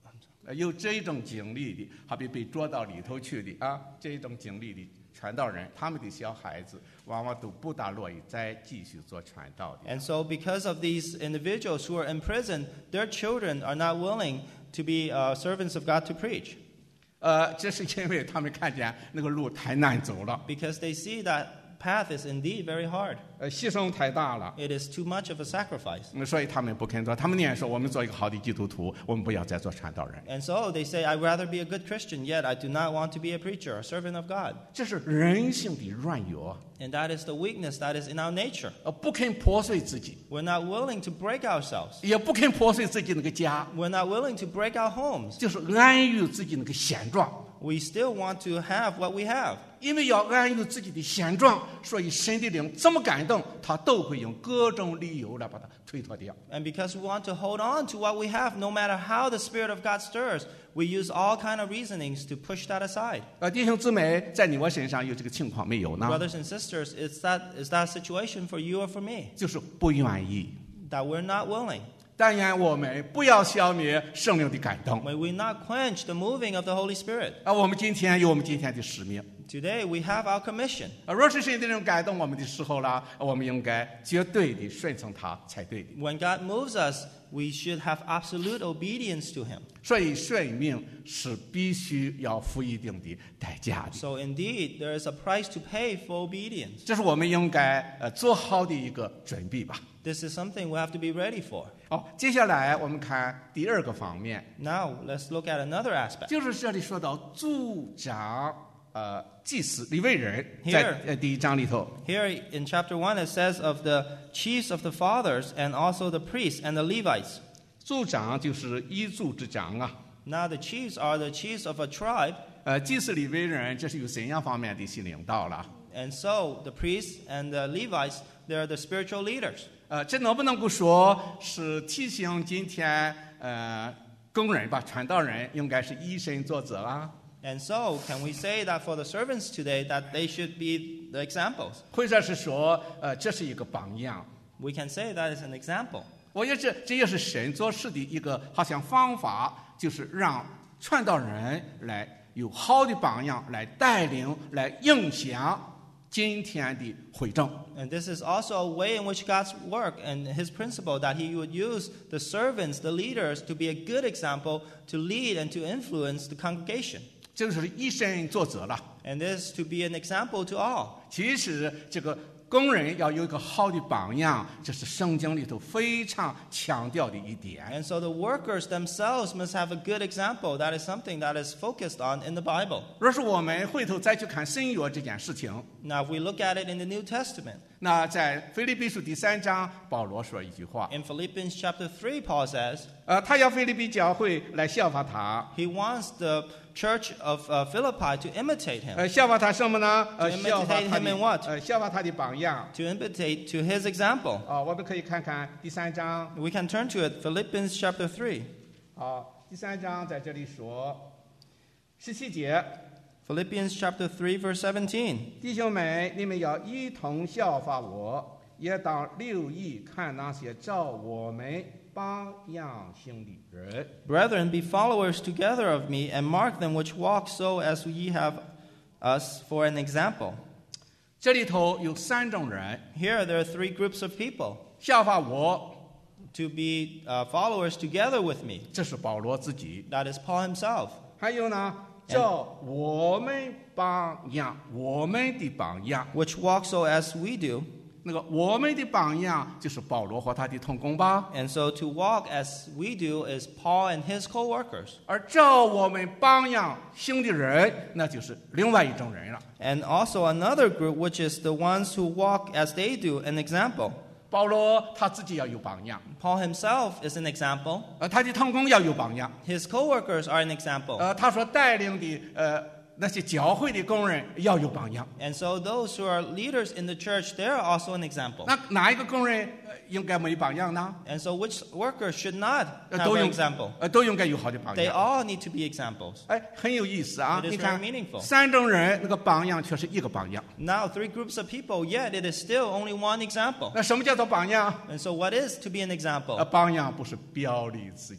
呃有这种经历的，好比被捉到里头去的啊，这种经历的传道人，他们的小孩子往往都不大乐意再继续做传道的。 And so because of these individuals who are in prison, their children are not willing to be uh, servants of God to preach. 呃，这是因为他们看见那个路太难走了， Because they see that path is indeed very hard. 呃，牺牲太大了， It is too much of a sacrifice. 嗯所以他们不肯做。他们宁愿说我们做一个好的基督徒，我们不要再做传道人。 And so they say, I'd rather be a good Christian, yet I do not want to be a preacher, a servant of God. 这是人性的软弱， And that is the weakness that is in our nature. 呃，不肯破碎自己， We're not willing to break ourselves. 也不肯破碎自己那个家， We're not willing to break our homes. 就是安于自己那个现状。 We still want to have what we have. 因为要安于自己的现状，所以神的灵怎么感动，他都会用各种理由来把它推脱掉。 And because we want to hold on to what we have, no matter how the Spirit of God stirs, we use all kind of reasonings to push that aside. 呃，弟兄姊妹，在你我身上有这个情况没有呢？ Brothers and sisters, is that, is that a situation for you or for me? 就是不愿意。 That we're not willing. 但愿我们不要消灭圣灵的感动。 May we not quench the moving of the Holy Spirit. 啊，我们今天有我们今天的使命。 Today we have our commission. 啊，若是神的灵感动我们的时候了，我们应该绝对的顺从他才对的。 When God moves us, we should have absolute obedience to Him. 所以顺命是必须要付一定的代价的， So indeed, there is a price to pay for obedience. 这是我们应该呃做好的一个准备吧。 This is something we have to be ready for. 好，接下来我们看第二个方面， Now, let's look at another aspect. 就是这里说到族长、呃祭司、利未人， Here 在呃第一章里头。 Here in chapter one, it says of the chiefs of the fathers and also the priests and the Levites. 族长就是一族之长啊， Now, the chiefs are the chiefs of a tribe, 呃，祭司、利未人这是有怎样方面的新领导了？ and so the priests and the Levites, they're the spiritual leaders. 呃，这能不能够说是提醒今天呃工人吧，传道人应该是以身作则啊？ And so, can we say that for the servants today that they should be the examples? 或者是说，呃，这是一个榜样。 We can say that is an example. 我也这这也是神做事的一个好像方法，就是让传道人来有好的榜样，来带领，来影响今天的会政。 And this is also a way in which God's work and His principle that He would use the servants, the leaders, to be a good example to lead and to influence the congregation. 这就是以身作则了。 And this to be an example to all. 其实这个工人要有一个好的榜样，这是圣经里头非常强调的一点。 And so the workers themselves must have a good example. That is something that is focused on in the Bible. 若是我们回头再去看新约这件事情， Now, if we look at it in the New Testament, 那在腓立比书第三章，保罗说一句话， in Philippians chapter three, Paul says, 呃，他要腓立比教会来效法他， he wants the church of uh, Philippi to imitate him, 呃，效法他什么呢？呃， To imitate 效法他 him in 的 what? 呃，效法他的榜样。 to imitate to his example. 啊、我们可以看看第三章， We can turn to it, Philippians chapter three. 啊、第三章在这里说，十七节， Philippians chapter three, verse seventeen. 弟兄们，你们要一同效法我，也当留意看那些照我们榜样行的人。 Brethren, be followers together of me, and mark them which walk so as ye have us for an example. 这里头有三种人 Here there are three groups of people 效法我， to be uh, followers together with me. 这是保罗自己。 That is Paul himself. 还有呢，照我们榜样，我们的榜样， Which walk so as we do. 那个我们的榜样就是保罗和他的同工吧。 And so to walk as we do is Paul and his co-workers. 而照我们榜样行的人，那就是另外一种人了。 And also another group, which is the ones who walk as they do, an example. 保罗他自己要有榜样， Paul himself is an example. 呃，他的同工要有榜样， His co-workers are an example. 呃，他所带领的呃那些教会的工人要有榜样。 And so those who are leaders in the church, they are also an example. 那哪一个工人呃应该没榜样呢？ And so which workers should not 呃， have 都 an 应 example? 呃都应该有好的榜 They 样。 all need to be examples. 哎，很有意思啊！ It is 你看 very meaningful. 三种人那个榜样却是一个榜样。 Now, three groups of people, yet it is still only one example. 那什么叫做榜样？ And so what is to be an 呃， example? 榜样不是表里自己，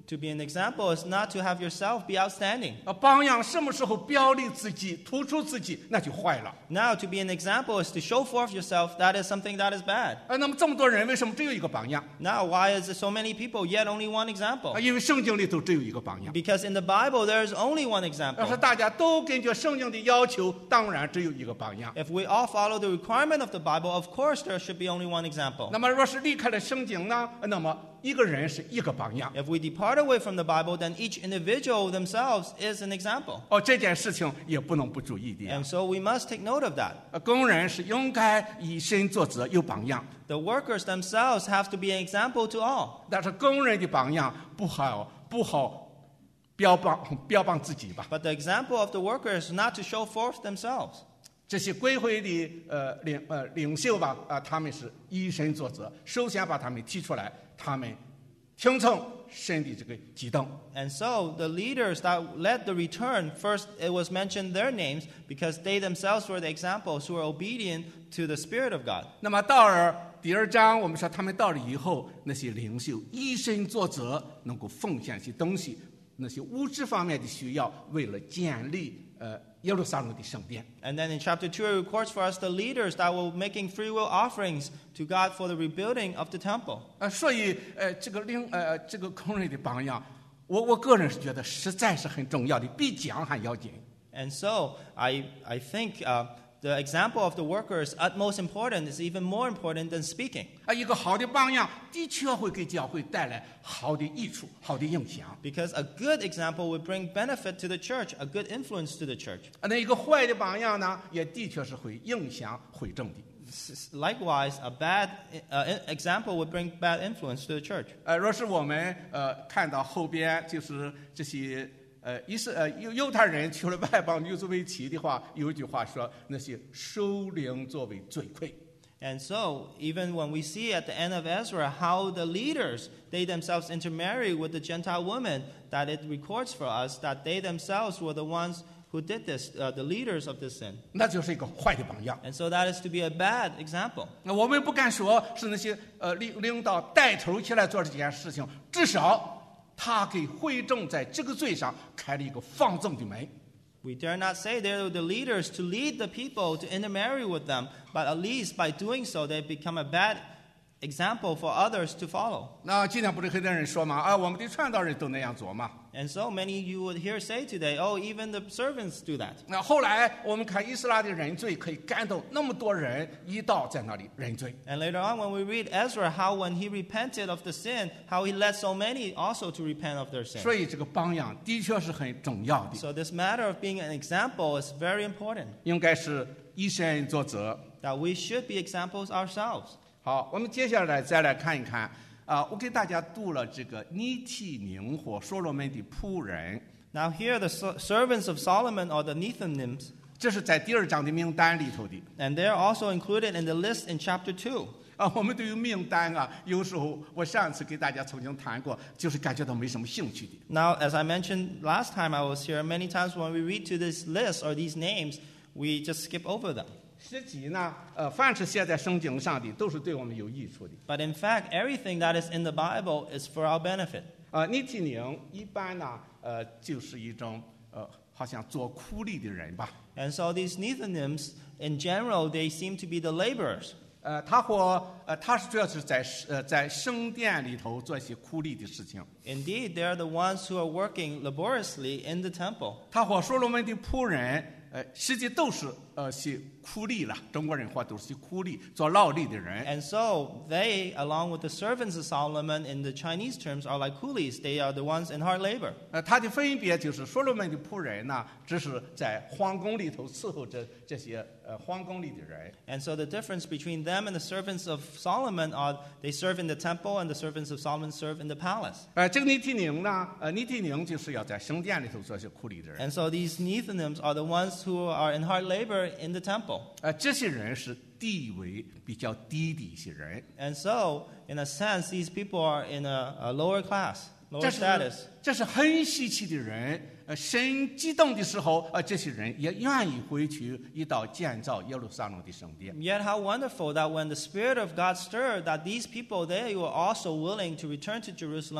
To be an example is not to have yourself be outstanding. 啊，榜样什么时候表里自己、突出自己，那就坏了。 Now, to be an example is to show forth yourself. That is something that is bad. 啊，那么这么多人为什么只有一个榜样？ Now, why is there so many people yet only one example? 啊，因为圣经里头只有一个榜样。 Because in the Bible, there is only one 要是 example. 大家都根据圣经的要求，当然只有一个榜样。 If we all follow the requirement of the Bible, of course there should be only one example. 那么若是离开了圣经呢？那么一个人是一个榜样。 If we depart away from the Bible, then each individual themselves is an example. 哦，这件事情也不能不注意的。 And so we must take note of that. 呃，工人是应该以身作则，有榜样。 The workers themselves have to be an example to all. 但是工人的榜样不好，不好标榜标榜自己吧。 But the example of the workers is not to show forth themselves. 这些归会的呃领呃领袖吧，啊、他们是以身作则，首先把他们提出来，他们听从神的这个激动。 And so the leaders that led the return, first it was mentioned their names because they themselves were the examples who were obedient to the Spirit of God. 那么到了第二章，我们说他们到了以后，那些领袖以身作则，能够奉献些东西，那些物质方面的需要，为了建立呃耶路撒冷的圣殿。 And then in chapter two, it records for us the leaders that were making free will offerings to God for the rebuilding of the temple. 呃，所以呃，这个领呃这个工人的榜样，我我个人是觉得实在是很重要的，比讲还要紧。 And so I, I think uh, the example of the workers, utmost important, is even more important than speaking. 啊，一个好的榜样的确会给教会带来好的益处、好的影响。 Because a good example would bring benefit to the church, a good influence to the church. 啊，那一个坏的榜样呢，也的确是会影响会政的。 Likewise, a bad uh, example would bring bad influence to the church. 呃，若是我们呃看到后边就是这些呃以色呃犹犹太人娶了外邦女子为妻的话，有一句话说，那些首领作为罪魁。 And so, even when we see at the end of Ezra how the leaders, they themselves intermarry with the Gentile women, that it records for us that they themselves were the ones who did this, uh, the leaders of this sin. 那就是一个坏的榜样。 And so that is to be a bad example. 那我们不敢说是那些呃领领导带头起来做这件事情，至少他给会政在这个罪上开了一个放纵的门。 We dare not say they're the leaders to lead the people to intermarry with them, but at least by doing so, they become a bad example for others to follow. 那今天不是很多人说嘛，啊，我们的传道人都那样做嘛。 And so many you would hear say today, oh, even the servants do that. 那后来我们看以斯拉的认罪，可以感动那么多人一道在那里认罪。 And later on, when we read Ezra, how when he repented of the sin, how he led so many also to repent of their sin. 所以这个榜样的确是很重要的， So this matter of being an example is very important, 应该是以身作则。 that we should be examples ourselves. 好，我们接下来再来看一看啊，我给大家读了这个尼提宁或所罗门的仆人， Now here the ser- servants of Solomon are the Nethinims, 这是在第二章的名单里头的。 and they're also included in the list in chapter two. 啊，我们对于名单啊，有时候我上次给大家曾经谈过，就是感觉到没什么兴趣的。 Now, as I mentioned last time I was here, many times when we read to this list or these names, we just skip over them. 实际呢，呃，凡是写在圣经上的，都是对我们有益处的。 But in fact, everything that is in the Bible is for our benefit. 啊，尼提宁一般呢，呃，就是一种呃，好像做苦力的人吧。 And so these Nethinims, in general, they seem to be the laborers. 呃，他或呃，他是主要是在呃在圣殿里头做一些苦力的事情。 Indeed, they are the ones who are working laboriously in the temple. 他或所罗门的仆人，呃，实际都是呃些苦力了。中国人话都是些苦力，做劳力的人。 And so they, along with the servants of Solomon, in the Chinese terms, are like coolies. They are the ones in hard labor. 呃，他的分别就是所罗门的仆人呢，只是在皇宫里头伺候着这些呃皇宫里的人。 And so the difference between them and the servants of Solomon are they serve in the temple and the servants of Solomon serve in the palace. 呃，这个尼提宁呢，呃，尼提宁就是要在圣殿里头做些苦力的人。 And so these Nethinims are the ones who are in hard labor in the temple. 呃，这些人是地位比较低的一些人。 And so, in a sense, these people are in a, a lower class, 这 lower 是 status. 这是很稀奇的人。呃，神激动的时候，呃，这些人也愿意回去一道建造耶路撒冷的圣殿。 Yet how wonderful that when the Spirit of God stirred, that these people, they were also willing to return to Jerusalem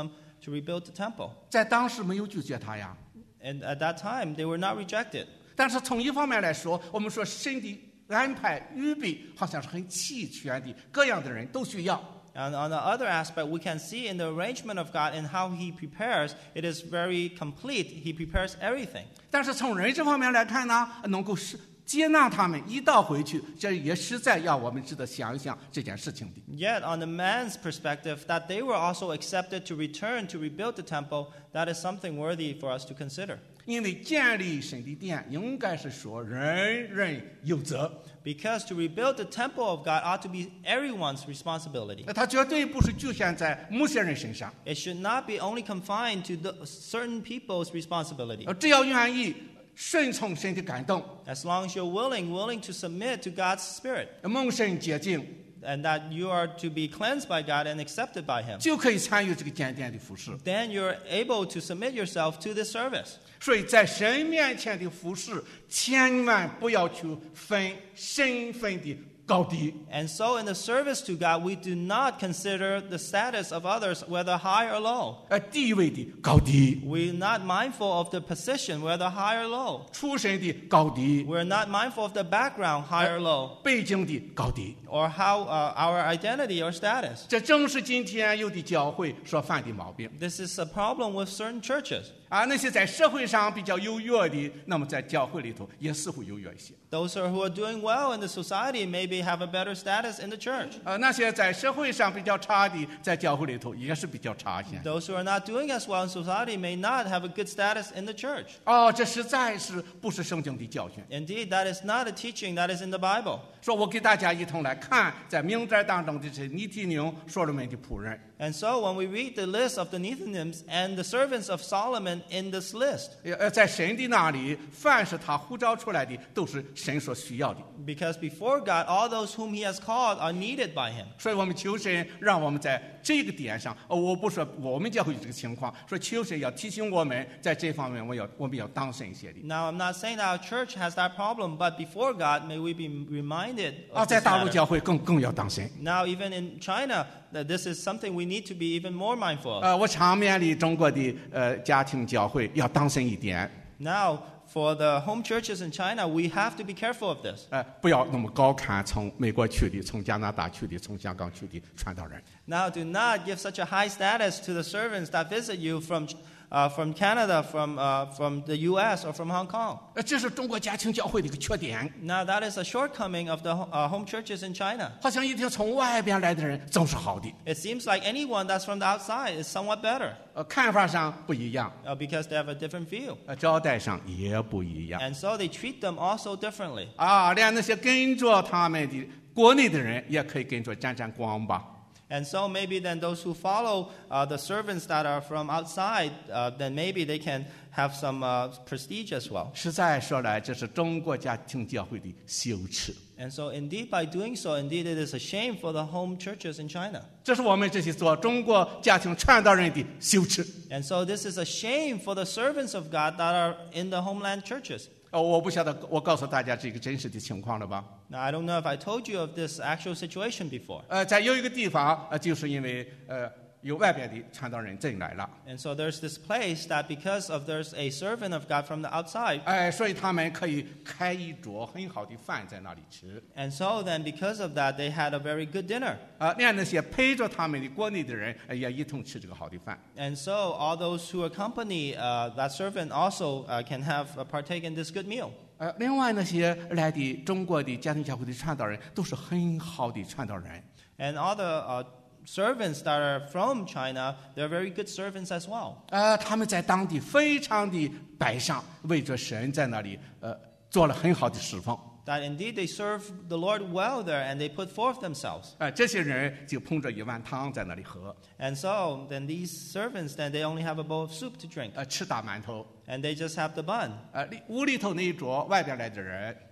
to rebuild the temple. 在当时没有拒绝他呀。 And at that time, they were not rejected. 但是从一方面来说，我们说神的安排预备好像是很齐全的，各样的人都需要。 And on the other aspect, we can see in the arrangement of God and how He prepares, it is very complete. He prepares everything. 但是从人这方面来看呢，能够是接纳他们一道回去，这也实在要我们值得想一想这件事情的。 Yet, on the man's perspective, that they were also accepted to return to rebuild the temple, that is something worthy for us to consider. 因为建立神的殿，应该是说人人有责。 Because to rebuild the temple of God ought to be everyone's responsibility. 它绝对不是局限在某些人身上。 It should not be only confined to the certain people's responsibility. 呃，只要愿意顺从神的感动， As long as you're willing, willing to submit to God's Spirit, 蒙神洁净， and that you are to be cleansed by God and accepted by Him, 就可以参与这个建殿的服饰。 then you're able to submit yourself to this service. 所以在神面前的服饰，千万不要去分身份的高低。 And so in the service to God, we do not consider the status of others, whether high or low. 呃，地位的高低， We're not mindful of the position, whether high or low. 出身的高低， We're not mindful of the background, high or low, 背景的高低。 or how uh, our identity or status. 这正是今天有的教会所犯的毛病 This is a problem with certain churches. 啊！那些在社会上比较优越的，那么在教会里头也似乎优越一些。 Those are, who are doing well in the society maybe have a better status in the church. 呃，那些在社会上比较差的，在教会里头也是比较差一些。 Those who are not doing as well in society may not have a good status in the church. 哦，这实在是不是圣经的教训？ Indeed, that is not a teaching that is in the Bible. 说我给大家一同来看，在名单当中的是尼提宁所罗门的仆人。 And so when we read the list of the Nethinims and the servants of Solomon in this list, 呃，在神的那里，凡是他呼召出来的，都是神所需要的。 because before God, all those whom He has called are needed by Him. 所以我们求神，让我们在这个点上，哦，我不说我们教会有这个情况，说求神要提醒我们，在这方面我要我们要当神一些的。 Now, I'm not saying that our church has that problem, but before God, may we be reminded 啊， of 在 this 大陆 matter. 教会更更要当神。 Now, even in China, that this is something we need to be even more mindful of. 呃，我常勉励中国的呃家庭教会要当神一点， Now, for the home churches in China, we have to be careful of this. 呃，不要那么高看从美国去的、从加拿大去的、从香港去的传道人。 Now, do not give such a high status to the servants that visit you from, uh, from Canada, from, uh, from the U S, or from Hong Kong. 呃，这是中国家庭教会的一个缺点， Now, that is a shortcoming of the uh, home churches in China. 好像一听从外边来的人总是好的， It seems like anyone that's from the outside is somewhat better 呃，看法上不一样， uh, because they have a different view. 呃，招待上也不一样。 And so they treat them also differently. 啊，连那些跟着他们的国内的人也可以跟着沾沾光吧。 And so maybe then those who follow uh, the servants that are from outside, uh, then maybe they can have some uh, prestige as well. 实在说来，这是中国家庭教会的羞耻， And so indeed by doing so, indeed it is a shame for the home churches in China. 这是我们这些做中国家庭传道人的羞耻。 And so this is a shame for the servants of God that are in the homeland churches. 哦，我不晓得，我告诉大家这个真实的情况了吧？ Now, I don't know if I told you of this actual situation before. 呃，在有一个地方，呃，就是因为呃有外边的传道人进来了， And so there's this place that because of there's a servant of God from the outside, 哎，所以他们可以开一桌很好的饭在那里吃。 and so then because of that, they had a very good dinner. 啊，连那些陪着他们的国内的人，呃也一同吃这个好的饭。 And so all those who accompany uh, that servant also uh, can have uh, partake in this good meal. 呃，另外那些来的中国的家庭教会的传道人，都是很好的传道人。 And all the uh, servants that are from China, they're very good servants as well. 呃，他们在当地非常的摆上，为着神在那里呃做了很好的侍奉。 That indeed they serve the Lord well there and they put forth themselves. 呃，这些人就捧着一碗汤在那里喝， And so then these servants, then they only have a bowl of soup to drink. 呃，吃大馒头。 And they just have the bun. 呃，里屋里头那一桌，外边来的人，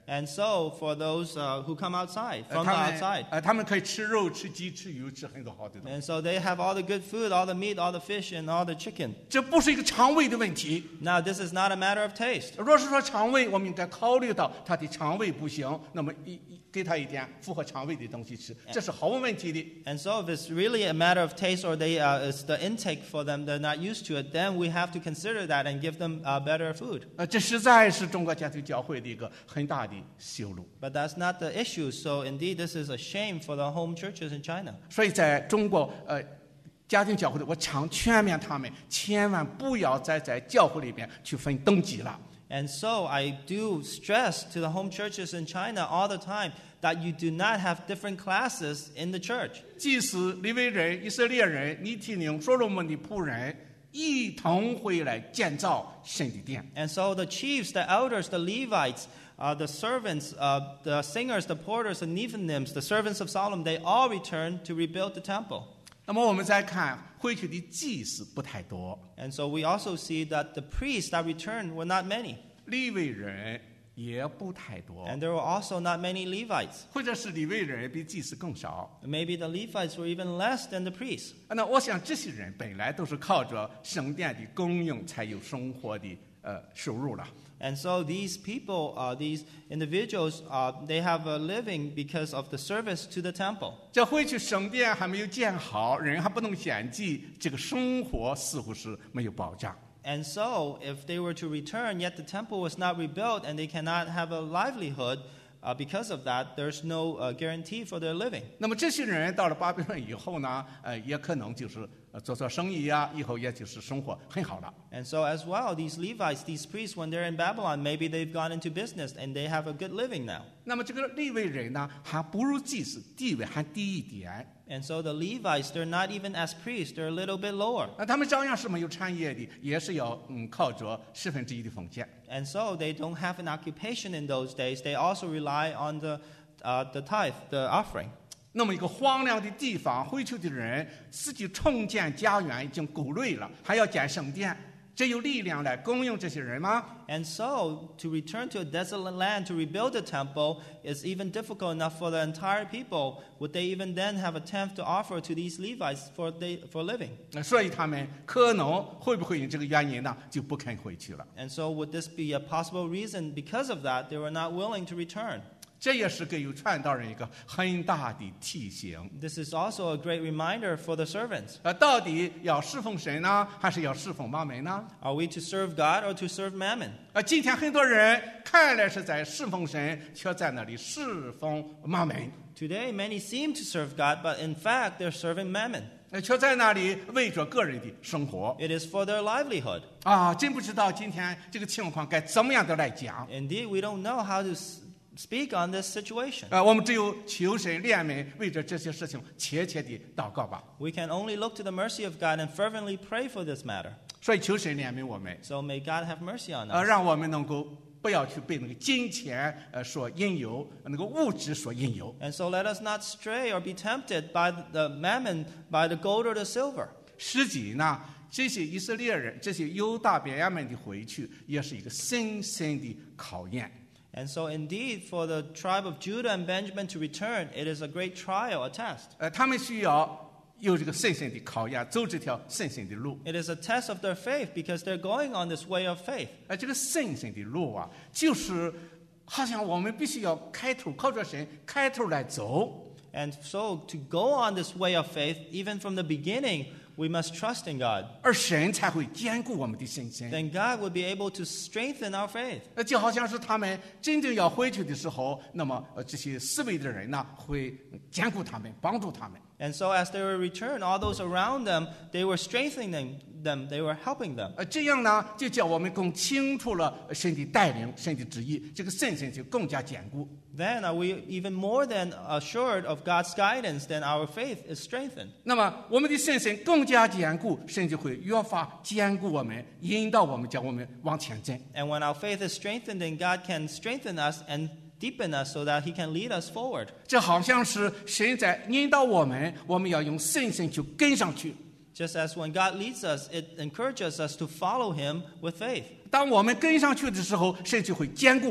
And so for those uh, who come outside, 呃 from the 他们 outside. 呃他们可以吃肉、吃鸡、吃鱼、吃很多好的东西。 And so they have all the good food, all the meat, all the fish, and all the chicken. 这不是一个肠胃的问题。 Now, this is not a matter of taste. 若是说肠胃，我们应该考虑到他的肠胃不行，那么一一给他一点符合肠胃的东西吃，这是毫无问题的。 And so if it's really a matter of taste or they, uh, it's the intake for them, they're not used to it, then we have to consider that and give them uh, better food. 呃，这实在是中国家庭教会的一个很大的羞辱。 But that's not the issue. So indeed, this is a shame for the home churches in China. 所以在中国，呃，家庭教会的，我常劝勉他们，千万不要再在教会里边去分等级了。 And so I do stress to the home churches in China all the time that you do not have different classes in the church. 祭司、利未人、以色列人、尼提宁、所罗门的仆人一同回来建造神的殿。 And so the chiefs, the elders, the Levites, uh, the servants, uh, the singers, the porters, the Nephilims, the servants of Solomon, they all returned to rebuild the temple. 那么我们再看回去的祭司不太多， And so we also see that the priests that returned were not many. 利未人也不太多， And there were also not many Levites. 或者是利未人比祭司更少。 Maybe the Levites were even less than the priests. 那我想这些人本来都是靠着圣殿的供应才有生活的呃收入了。 And so these people, uh, these individuals, uh, they have a living because of the service to the temple. 这回去圣殿还没有建好，人还不能献祭，这个生活似乎是没有保障。 And so if they were to return, yet the temple was not rebuilt and they cannot have a livelihood, uh, because of that, there's no uh, guarantee for their living. 那么这些人到了巴比伦以后呢，呃，也可能就是呃做做生意呀，以后也就是生活很好了。 And so as well, these Levites, these priests, when they're in Babylon, maybe they've gone into business and they have a good living now. 那么这个利未人呢，还不如祭司，地位还低一点。 And so the Levites, they're not even as priests, they're a little bit lower. 那他们照样是没有产业的，也是要嗯靠着十分之一的奉献。 And so they don't have an occupation in those days. They also rely on the, uh, the tithe, the offering. 那么一个荒凉的地方，回去的人自己重建家园已经够累了，还要建圣殿，这有力量来供应这些人吗？ And so to return to a desolate land to rebuild the temple is even difficult enough for the entire people. Would they even then have a tenth to offer to these Levites for, they, for living? 那所以他们可能会不会因这个原因呢，就不肯回去了。 And so would this be a possible reason? Because of that, they were not willing to return. 这也是给有传道人一个很大的提醒。 This is also a great reminder for the servants. 呃，到底要侍奉神呢，还是要侍奉马门呢？ Are we to serve God or to serve mammon? 呃，今天很多人看来是在侍奉神，却在那里侍奉马门， Today, many seem to serve God, but in fact, they're serving mammon. 呃，却在那里为着个人的生活。 It is for their livelihood. 啊，真不知道今天这个情况该怎么样的来讲。 Indeed, we don't know how to s- speak on this situation. 呃，我们只有求神怜悯，为着这些事情切切的祷告吧。 We can only look to the mercy of God and fervently pray for this matter. 所以求神怜悯我们， So may God have mercy on 呃， us. 让我们能够不要去被那个金钱呃所引诱，那个物质所引诱。 And so let us not stray or be tempted by the mammon, by the gold or the silver. 实际呢，这些以色列人，这些犹大便雅悯的回去，也是一个深深的考验。 And so indeed, for the tribe of Judah and Benjamin to return, it is a great trial, a test. 呃，他们需要有这个深深的考验，走这条深深的路。 It is a test of their faith because they're going on this way of faith. 呃，这个深深的路啊，就是好像我们必须要开头靠着神开头来走。 And so to go on this way of faith, even from the beginning, we must trust in God. 而神才会坚固我们的信心。 Then God will be able to strengthen our faith. 呃，就好像是他们真正要回去的时候，那么呃这些四围的人呢，会坚固他们，帮助他们。 And so as they were returned, all those around them, they were strengthening them, they were helping them. 呃，这样呢，就叫我们更清楚了神的带领，神的旨意，这个信心就更加坚固。 Then are we even more than assured of God's guidance, then our faith is strengthened. 那么我们的信心更加坚固，神就会越发坚固我们，引导我们，叫我们往前进。 And when our faith is strengthened, then God can strengthen us and deepen us so that He can lead us forward. 这好像是神在引导我们，我们要用信心去跟上去。 Just as when God leads us, it encourages us to follow Him with faith. 当我们跟上去的时候，神就会坚固我们。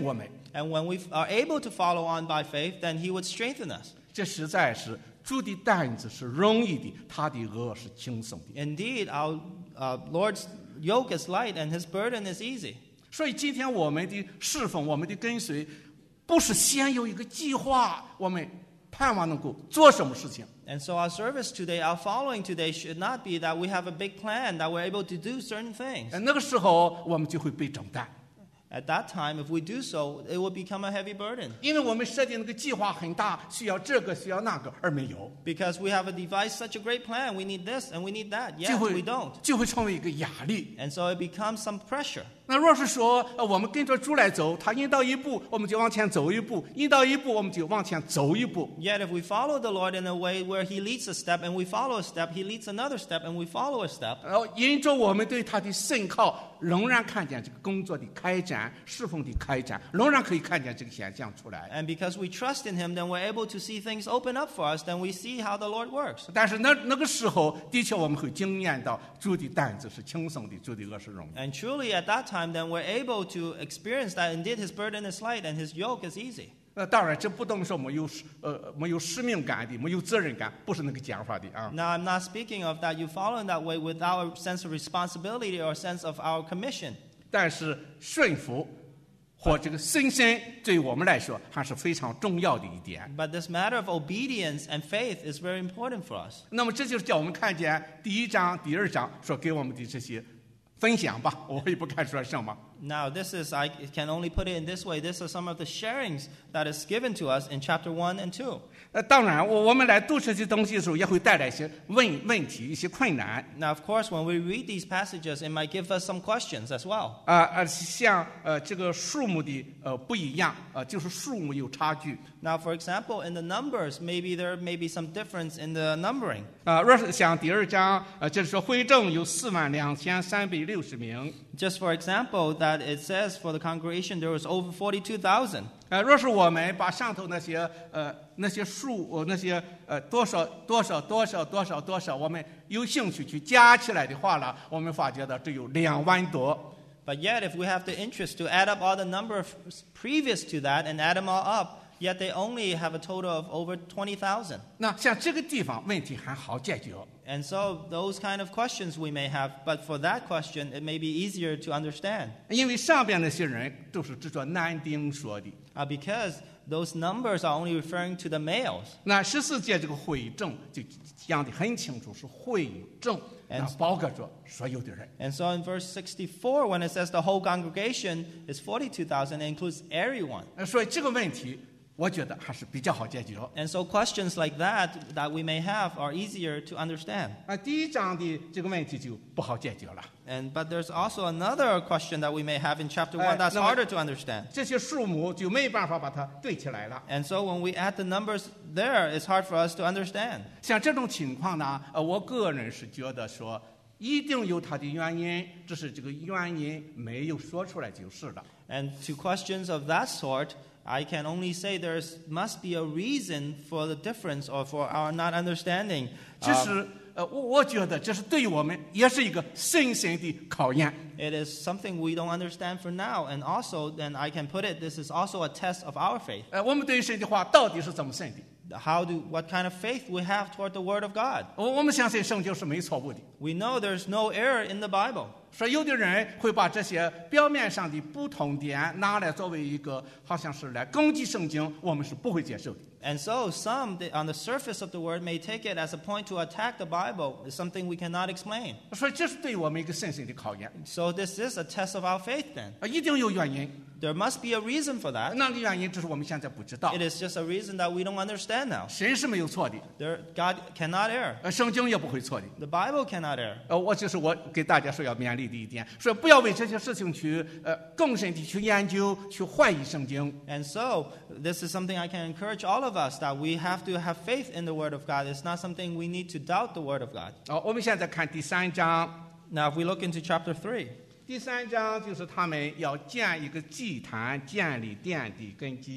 And when we are able to follow on by faith, then he would strengthen us. 这实在是主的担子是容易的，他的轭是轻松的。 Indeed, our uh, Lord's yoke is light and his burden is easy. 所以今天我们的侍奉，我们的跟随，不是先有一个计划，我们盼望能够做什么事情。 And so our service today, our following today should not be that we have a big plan, that we're able to do certain things. 那个时候我们就会被整担， At that time, if we do so, it will become a heavy burden. 因为我们设定那个计划很大，需要这个需要那个，而没有， Because we have a devised such a great plan. We need this and we need that. 就 Yet 会 we don't. 就会成为一个压力。 And so it becomes some pressure. 那若是说，呃，我们跟着主来走，他引导一步，我们就往前走一步；引导一步，我们就往前走一步。 Yet if we follow the Lord in a way where he leads a step and we follow a step, he leads another step and we follow a step. 然后，因着我们对他的信靠，仍然看见这个工作的开展、侍奉的开展，仍然可以看见这个现象出来。 And because we trust in him, then we're able to see things open up for us. Then we see how the Lord works. 但是那那个时候，的确我们会经验到主的担子是轻松的，主的轭是容易的。 And truly at that time, then we're able to experience that indeed his burden is light and his yoke is easy. 那当然，这不等于说没有使呃没有使命感的、没有责任感，不是那个讲法的啊。 Now, I'm not speaking of that you follow in that way without a sense of responsibility or a sense of our commission. 但是顺服或这个信心，对于我们来说还是非常重要的一点。 But this matter of obedience and faith is very important for us. 那么这就是叫我们看见第一章、第二章所给我们的这些分享吧，我也不敢说什么。 Now, this is, I can only put it in this way. These are some of the sharings that is given to us in chapter one and two. 呃，当然，我我们来读这些东西的时候，也会带来一些问问题、一些困难。 Now, of course, when we read these passages, it might give us some questions as well. 啊呃，像呃这个数目的呃不一样，呃就是数目有差距。 Now, for example, in the numbers, maybe there may be some difference in the numbering. 啊，若是像第二章，呃就是说会众有四万两千三百六十名。 Just for example, that it says for the congregation there was over forty-two thousand. 呃，若是我们把上头那些呃那些数呃那些呃多少多少多少多少多少，我们有兴趣去加起来的话呢，我们发觉到只有两万多。 But yet, if we have the interest to add up all the number of previous to that and add them all up, yet they only have a total of over twenty thousand. 那像这个地方问题还好解决。 And so those kind of questions we may have, but for that question, it may be easier to understand. 因为上边那些人都是指着男丁说的。 Uh, because those numbers are only referring to the males. 那十四节这个会众就讲得很清楚，是会众，那包括着所有的人。 And so in verse sixty-four, when it says the whole congregation is forty-two thousand, it includes everyone. 呃所以这个问题，我觉得还是比较好解决。 And so questions like that that we may have are easier to understand. 啊，第一章的这个问题就不好解决了。 And but there's also another question that we may have in chapter Uh, one that's no, harder to understand. 这些数目就没办法把它对起来了。 And so when we add the numbers there, it's hard for us to understand. 像这种情况呢，呃，我个人是觉得说，一定有它的原因，只是这个原因没有说出来就是了。 And to questions of that sort, I can only say there must be a reason for the difference or for our not understanding. 其实，呃，我我觉得这是对于我们也是一个信心的考验。 It is something we don't understand for now. And also, then I can put it, this is also a test of our faith. 呃，我们对神的话到底是怎么信的？ How do, what kind of faith we have toward the Word of God. 我我们相信圣经是没错误的。 We know there's no error in the Bible. 说有的人会把这些表面上的不同点拿来作为一个好像是来攻击圣经，我们是不会接受的。 And so some they- on the surface of the Word may take it as a point to attack the Bible. It's something we cannot explain. 所以这是对我们一个信心的考验。 So this is a test of our faith then. 啊，一定有原因。 There must be a reason for that. 那个原因只是我们现在不知道 It。is just a reason that we don't understand now. 神是没有错的， There, God cannot err. 呃，圣经也不会错的。 The Bible cannot err. 呃，我就是我给大家说要勉励的一点，说不要为这些事情去呃更深的去研究、去怀疑圣经。 And so this is something I can encourage all of us that we have to have faith in the Word of God. It's not something we need to doubt the Word of God. 哦，我们现在看第三章， Now, if we look into chapter three, 第三章就是他们要建一个祭坛，建立殿的根基。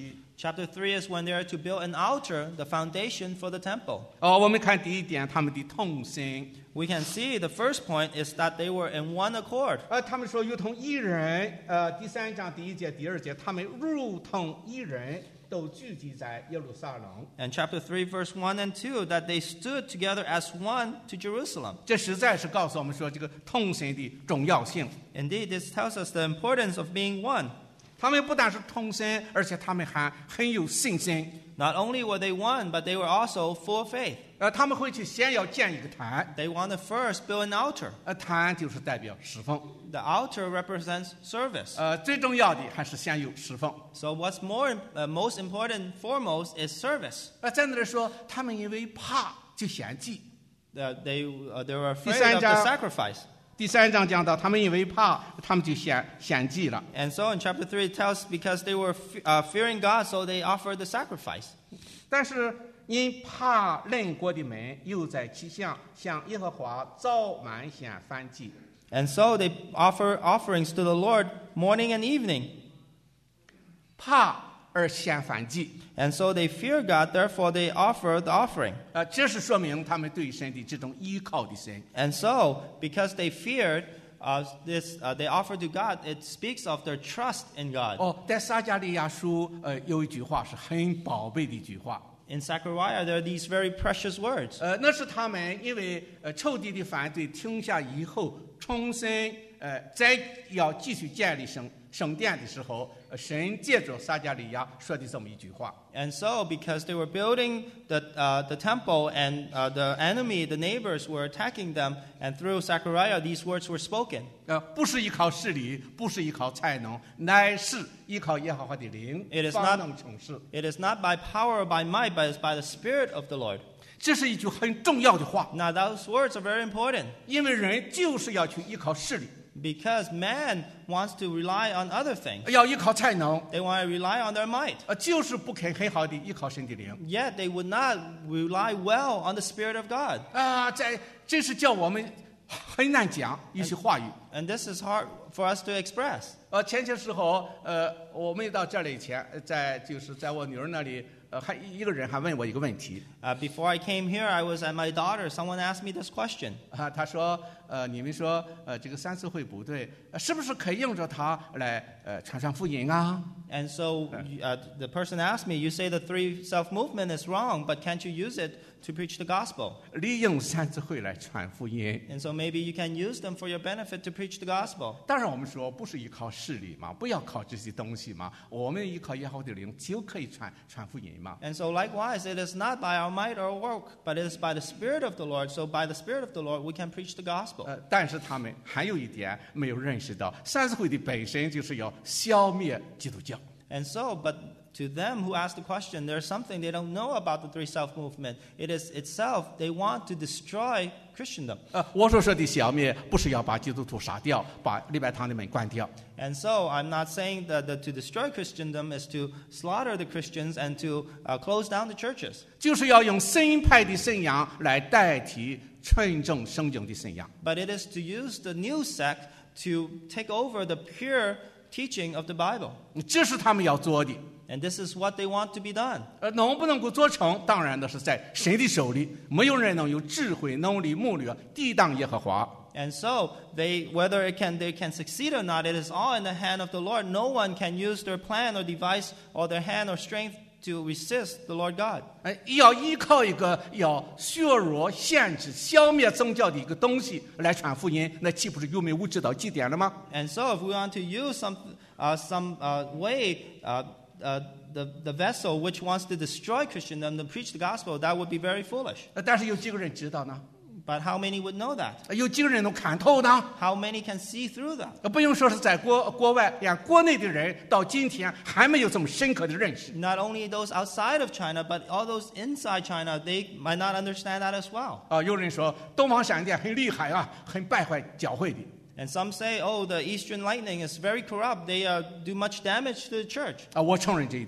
Chapter three is when they are to build an altar, the foundation for the temple. 哦，我们看第一点，他们的同心。 We can see the first point is that they were in one accord. 呃，他们说如同一人。呃，第三章第一节、第二节，他们如同一人，都聚集在耶路撒冷。 And chapter three, verse one and two, that they stood together as one to Jerusalem. 这实在是告诉我们说这个同心的重要性。 Indeed, this tells us the importance of being one. 他们不但是同心，而且他们还很有信心。 Not only were they one, but they were also full of faith. 呃，他们会去先要建一个坛。 They want to first build an altar. 呃，坛就是代表侍奉。 The altar represents service. 呃，最重要的还是先有侍奉。 So what's more, uh, most important, foremost, is service. 呃，在那里说，他们因为怕就献祭。 Uh, they, uh, they were afraid 第三章 of the sacrifice. 第三章讲到，他们因为怕，他们就献献祭了。 And so in chapter three it tells because they were fe- uh, fearing God, so they offered the sacrifice. 但是因怕邻国的门又在其上，向耶和华早晚献燔祭。 And so they offer offerings to the Lord morning and evening. 怕而献燔祭。 And so they fear God, therefore they offer the offering. 呃，这是说明他们对神的这种依靠的心。 And so, because they feared uh, this, uh, they offered to God, it speaks of their trust in God. 哦，在撒迦利亚书，呃，有一句话是很宝贝的一句话。 In Zechariah, there are these very precious words. 呃，那是他们因为呃仇敌的反对停下以后，重新呃再要继续建立圣圣殿的时候，呃神借着撒迦利亚说的这么一句话。 And so, because they were building the, uh, the temple and uh, the enemy, the neighbors, were attacking them, and through Zechariah, these words were spoken. 呃，不是依靠势力，不是依靠才能，乃是依靠耶和华的灵 It，is 方 not- 能成事。 It is not by power or by might, but it's by the Spirit of the Lord. 这是一句很重要的话， Now, those words are very important 因为人就是要去依靠势力， because man wants to rely on other things. 要依靠才能， They want to rely on their might. 呃，就是不肯很好的依靠神的灵。 Yet they would not rely well on the Spirit of God. 啊，在这是叫我们很难讲一些话语。 And this is hard for us to express. 呃，前些时候，呃，我没到这里以前，呃在就是在我女儿那里，呃，还一个人还问我一个问题 Uh, before I came here, I was at my daughter. Someone asked me this question. 啊，他说，呃，你们说，呃，这个三四会部队，呃是不是可以用着它来，呃，传传福音啊？ And so uh, the person asked me, you say the three self movement is wrong, but can't you use it to preach the gospel? 利用三次会来传福音。 And so maybe you can use them for your benefit to preach the gospel. 当然，我们说不是依靠势力嘛，不要靠这些东西嘛，我们依靠耶和华的灵就可以传传福音嘛。 And so likewise, it is not by our might or work, but it is by the Spirit of the Lord. So by the Spirit of the Lord, we can preach the gospel. 呃，但是他们还有一点没有认识到，三次会的本身就是要消灭基督教。 And so, but to them who ask the question, there's something they don't know about the three self movement. It is itself, they want to destroy Christendom. 呃，我所说的消灭，不是要把基督徒杀掉，把礼拜堂的门关掉。 And so, I'm not saying that the, to destroy Christendom is to slaughter the Christians and to uh, close down the churches. 就是要用新派的信仰来代替纯正圣经的信仰。 But it is to use the new sect to take over the pure teaching of the Bible. 这是他们要做的。 And this is what they want to be done. 呃，能不能够做成，当然的是在神的手里，没有人能有智慧、能力、谋略抵挡耶和华。 And so, they, whether it can, they can succeed or not, it is all in the hand of the Lord. No one can use their plan or device or their hand or strength to resist the Lord God. 哎，要依靠一个要削弱、限制、消灭宗教的一个东西来传福音，那岂不是愚昧无知到极点了吗？ And so, if we want to use some, uh, some uh, way, uh, uh, the, the vessel which wants to destroy Christendom to preach the gospel, that would be very foolish. 呃但是有几个人知道呢？ But how many would know that? 呃有几个人能看透呢？ How many can see through that? 呃不用说是在国国外，连国内的人到今天还没有这么深刻的认识。 Not only those outside of China, but all those inside China, they might not understand that as well. 啊、有人说东方闪电很厉害啊，很败坏教会的。 And some say, oh, the Eastern lightning is very corrupt. They uh, do much damage to the church. 啊、我承认这一点。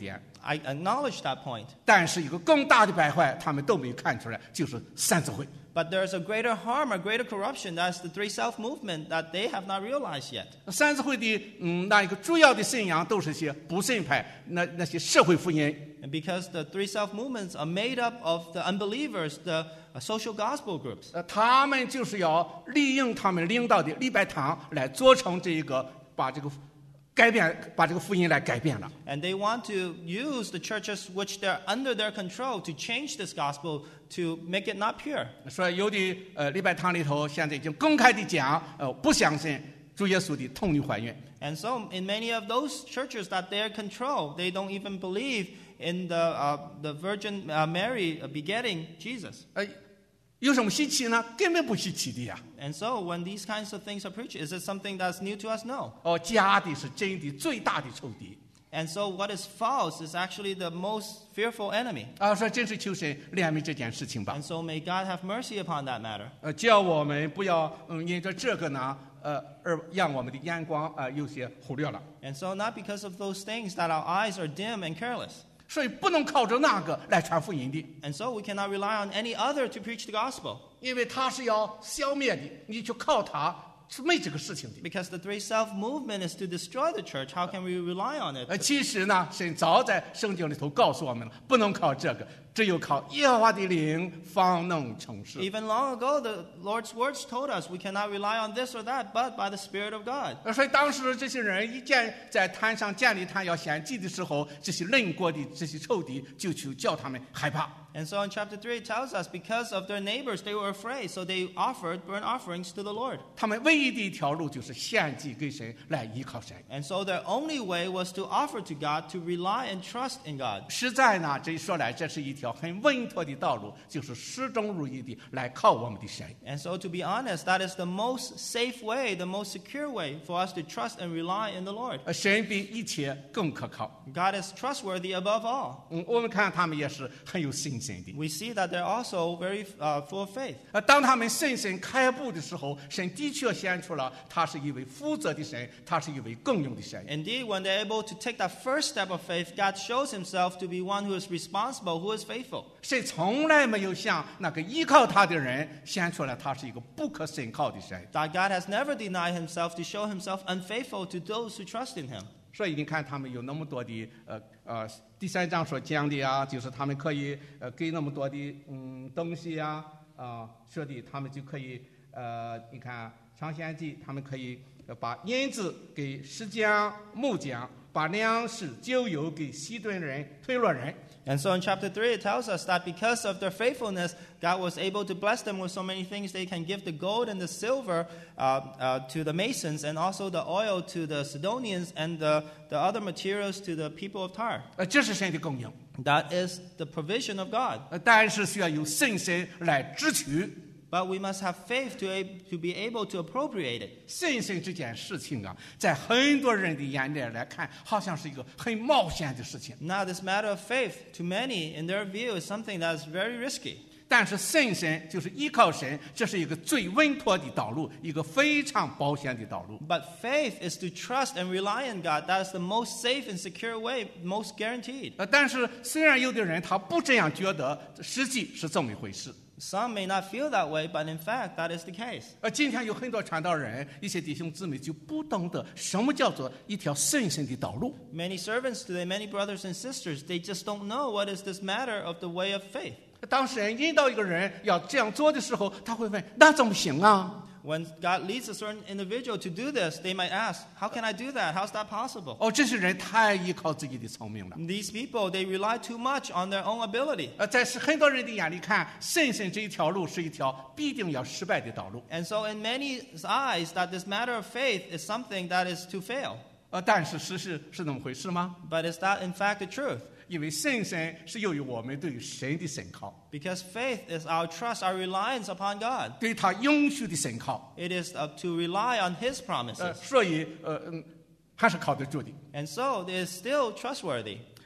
I acknowledge that point. 但是一个更大的败坏，他们都没有看出来，就是三自会。 But there's a greater harm, a greater corruption. That's the Three Self movement that they have not realized yet. 三自会的嗯，那一个主要的信仰都是些不信派，那那些社会福音。 And because the Three Self movements are made up of the unbelievers, the uh, social gospel groups. 呃，他们就是要利用他们领导的礼拜堂来做成这一个，把这个改变，把这个福音来改变了。 And they want to use the churches which they're under their control to change this gospel to make it not pure. 所以有的呃礼拜堂里头现在已经公开的讲，呃，不相信主耶稣的童女怀孕。 And so in many of those churches that they're control, they don't even believe in the uh, the Virgin uh, Mary begetting Jesus. 呃，有什么稀奇呢？根本不稀奇的呀。 And so when these kinds of things are preached, is it something that's new to us? No. 哦，假的是真的最大的仇敌。 And so what is false is actually the most fearful enemy. 啊，说真是求神怜悯这件事情吧。 And so may God have mercy upon that matter. 呃，叫我们不要嗯因着这个呢，呃，而让我们的眼光啊、呃、有些忽略了。 And so not because of those things that our eyes are dim and careless. 所以不能靠着那个来传福音的， And so we cannot rely on any other to preach the gospel. 因为他是要消灭的，你去靠他是没这个事情的。 Because the Three Self movement is to destroy the church. How can we rely on it? 呃，其实呢，神早在圣经里头告诉我们了，不能靠这个，只有靠耶和华的灵方能成事。 Even long ago, the Lord's words told us we cannot rely on this or that, but by the Spirit of God. 呃，所以当时这些人一见在坛上建立坛要献祭的时候，这些邻国的这些仇敌就去叫他们害怕。 And so in chapter three, it tells us because of their neighbors, they were afraid, so they offered burnt offerings to the Lord. 他们唯一的一条路就是献祭给神，来依靠神。 And so their only way was to offer to God, to rely and trust in God. 实在呢，这一说来，这是一条很稳妥的道路，就是始终如一的来靠我们的神。 And so to be honest, that is the most safe way, the most secure way for us to trust and rely in the Lord. 呃，神比一切更可靠。 God is trustworthy above all. 嗯，我们看他们也是很有信心的。 We see that they're also very uh, full of faith. 呃，当他们深深开步的时候，神的确显出了他是一位负责的神，他是一位共用的神。 Indeed, when they're able to take that first step of faith, God shows himself to be one who is responsible, who is faithful. 神从来没有向那个依靠他的人显出来他是一个不可信靠的神。 That God has never denied himself to show himself unfaithful to those who trust in him. 所以你看，他们有那么多的呃呃，第三章所讲的啊，就是他们可以呃给那么多的嗯东西呀啊、说的，他们就可以呃，你看长献祭，他们可以呃把银子给石匠、木匠，把粮食、酒油给西顿人、推罗人。 And so in chapter three, it tells us that because of their faithfulness, God was able to bless them with so many things. They can give the gold and the silver uh, uh, to the masons, and also the oil to the Sidonians, and the, the other materials to the people of Tyre. 呃，这是神的供应， That is the provision of God. 呃，但是需要有信心来支取。 But we must have faith to, ab- to be able to appropriate it. 信心这件事情啊，在很多人的眼里来看，好像是一个很冒险的事情。 Now, this matter of faith, to many, in their view, is something that is very risky. 但是信心就是依靠神，这是一个最稳妥的道路，一个非常保险的道路。 But faith is to trust and rely on God. That is the most safe and secure way, most guaranteed. 呃，但是虽然有的人他不这样觉得，实际是这么一回事。 Some may not feel that way, but in fact, that is the case. 呃，今天有很多传道人，一些弟兄姊妹就不懂得什么叫做一条信心的道路。 Many servants today, many brothers and sisters, they just don't know what is this matter of the way of faith. 当神引导一个人要这样做的时候，他会问：那怎么行啊？ When God leads a certain individual to do this, they might ask, how can I do that? How's that possible? 哦，这些人太依靠自己的聪明了。 These people, they rely too much on their own ability. 呃，在很多人的眼里看，信心这一条路是一条必定要失败的道路。 And so in many eyes, that this matter of faith is something that is to fail. 呃，但是事实是那么回事吗？ But is that in fact the truth? 因为信心是由于我们对于神的信靠， Because faith is our trust, our reliance upon God. 对他永续的信靠。 It is uh, to rely on His 呃， promises. 所以呃嗯，还是靠得住的。 And so it is still trustworthy.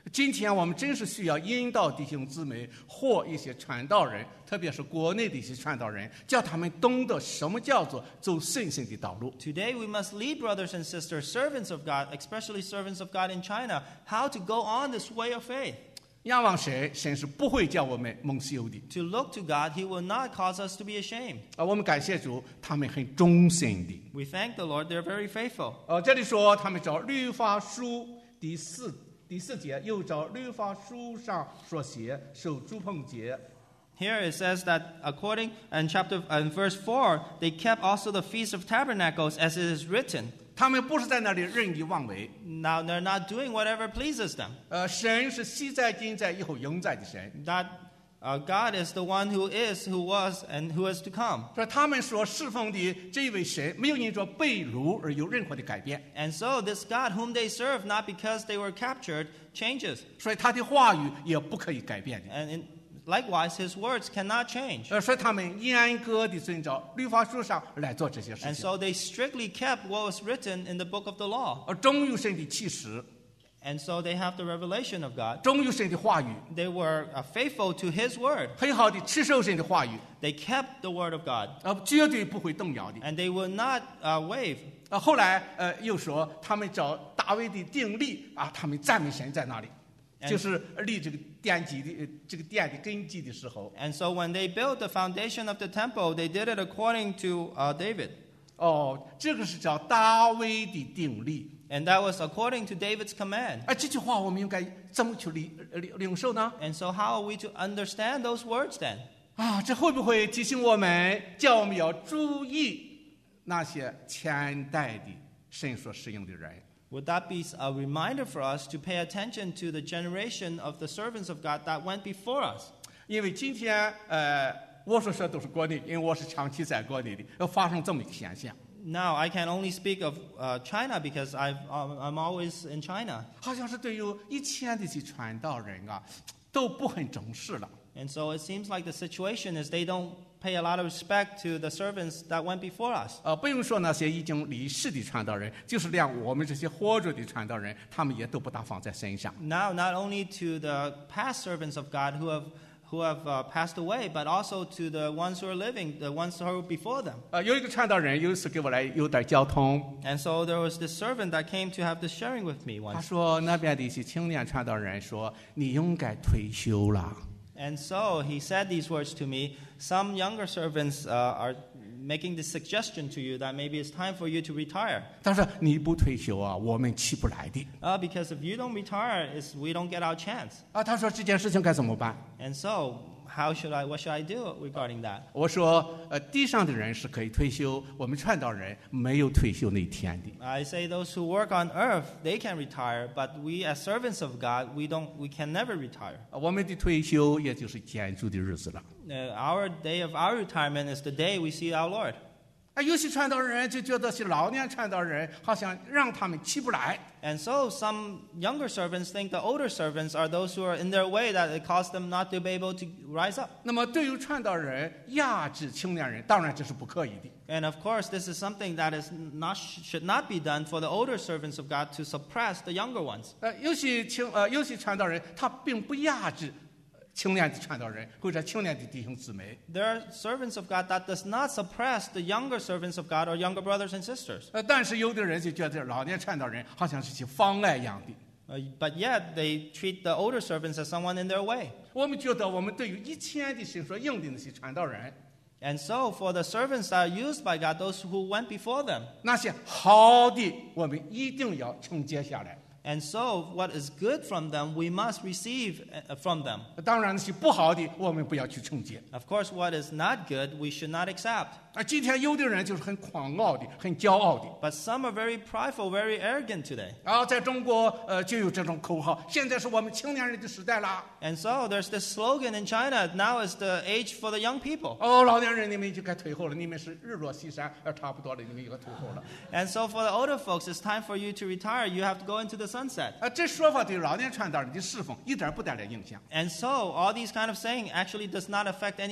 今天我们真是需要引导弟兄姊妹或一些传道人，特别是国内的一些传道人，叫他们懂得什么叫做走圣性的道路。 Today we must lead brothers and sisters, servants of God, especially servants of God in China, how to go on this way of faith. 仰望神，神是不会叫我们蒙羞的。 To look to God, He will not cause us to be ashamed. 啊，我们感谢主，他们很忠心的。 We thank the Lord, they're very faithful. 呃，这里说他们照律法书第四第四节，又照律法书上所写守住棚节。 Here it says that according in chapter in verse four, they kept also the feast of tabernacles as it is written. 他们不是在那里任意妄为。 Now they're not doing whatever pleases them. 呃，神是昔在、今在、以后永在的神。 That uh, God is the one who is, who was, and who is to come. 说他们所侍奉的这一位神，没有因着被掳而有任何的改变。 And so this God whom they serve, not because they were captured, changes. 所以他的话语也不可以改变的。 And in, likewise, His words cannot change. 呃，所以他们严格的遵照律法书上来做这些事 And 情。 so they strictly kept what was written in the book of the law. 呃，忠于神的启示， And so they have the revelation of God. 忠于神的话语， They were uh, faithful to His word. 很好的持守神的话语， They kept the word of God. 呃，绝对不会动摇的。 And they will not uh, waive. 呃，后来呃又说他们照大卫的定例啊，他们赞美神在那里， And- 就是立这个奠基的、呃、这个殿的根基的时候。 And so when they built the foundation of the temple, they did it according to uh, David. 哦，这个是照大卫的定例。 And that was according to David's command. 啊，这句话我们应该怎么去领呃领领受呢？ And so how are we to understand those words then? 啊，这会不会提醒我们，叫我们要注意那些前代的神所使用的人？ Would that be a reminder for us to pay attention to the generation of the servants of God that went before us? 因为今天呃，我所说都是国内，因为我是长期在国内的，要发生这么一个现象， Now, I can only speak of uh, China because I've, um, I'm always in China. 好像是对于以前的这些传道人啊，都不很重视了。 And so it seems like the situation is they don't pay a lot of respect to the servants that went before us. 呃，不用说那些已经离世的传道人，就是连我们这些活着的传道人，他们也都不大放在身上。 Now, not only to the past servants of God who have, who have uh, passed away, but also to the ones who are living, the ones who are before them. 呃，有一个传道人有一次给我来有点交通， And so there was this servant that came to have this sharing with me 他 once. 说那边的一些青年传道人说你应该退休了。 And so he said these words to me. Some younger servants uh, are making this suggestion to you that maybe it's time for you to retire. 他说你不退休啊，我们起不来的。 Uh, because if you don't retire, it's, we don't get our chance. 啊，他说这件事情该怎么办？ And so, how should I, what should I do regarding that? 我说，呃，地上的人是可以退休，我们传道人没有退休那一天的。 I say those who work on earth, they can retire, but we as servants of God, we don't, we can never retire. 啊我们的退休也就是建筑的日子了。 Uh, our day of our retirement is the day we see our Lord. 啊，有些传道人就觉得是老年传道人，好像让他们起不来。 And so some younger servants think the older servants are those who are in their way that it caused them not to be able to rise up. 那么对于传道人压制青年人，当然这是不可以的。 And of course, this is something that is not, should not be done for the older servants of God to suppress the younger ones. 呃，有些青呃有些传道人他并不压制青年的传道人或者青年的弟兄姊妹。 There are servants of God that does not suppress the younger servants of God or younger brothers and sisters. 呃，但是有的人就觉得老年传道人好像是去妨碍一样的。 Uh, but yet, they treat the older servants as someone in their way. 我们觉得我们对于以前的神所应的那些传道人， And so, for the servants that are used by God, those who went before them, 那些好的，我们一定要承接下来。 and so what is good from them, we must receive uh, from them. 当然，那些不好的，我们不要去承接。 Of course, what is not good, we should not accept. 啊，今天有的人就是很狂傲的，很骄傲的。 But some are very prideful, very arrogant today. 然后在中国，呃，就有这种口号：现在是我们青年人的时代啦。 And so there's this slogan in China, now is the age for the young people. 哦，老年人你们就该退后了，你们是日落西山，呃，差不多了，你们应该退后了。 And so for the older folks, it's time for you to retire. You have to go into the sunset. 啊，这说法对老年传道人的侍奉一点不带来影响。 And so all these kind of saying actually does not affect any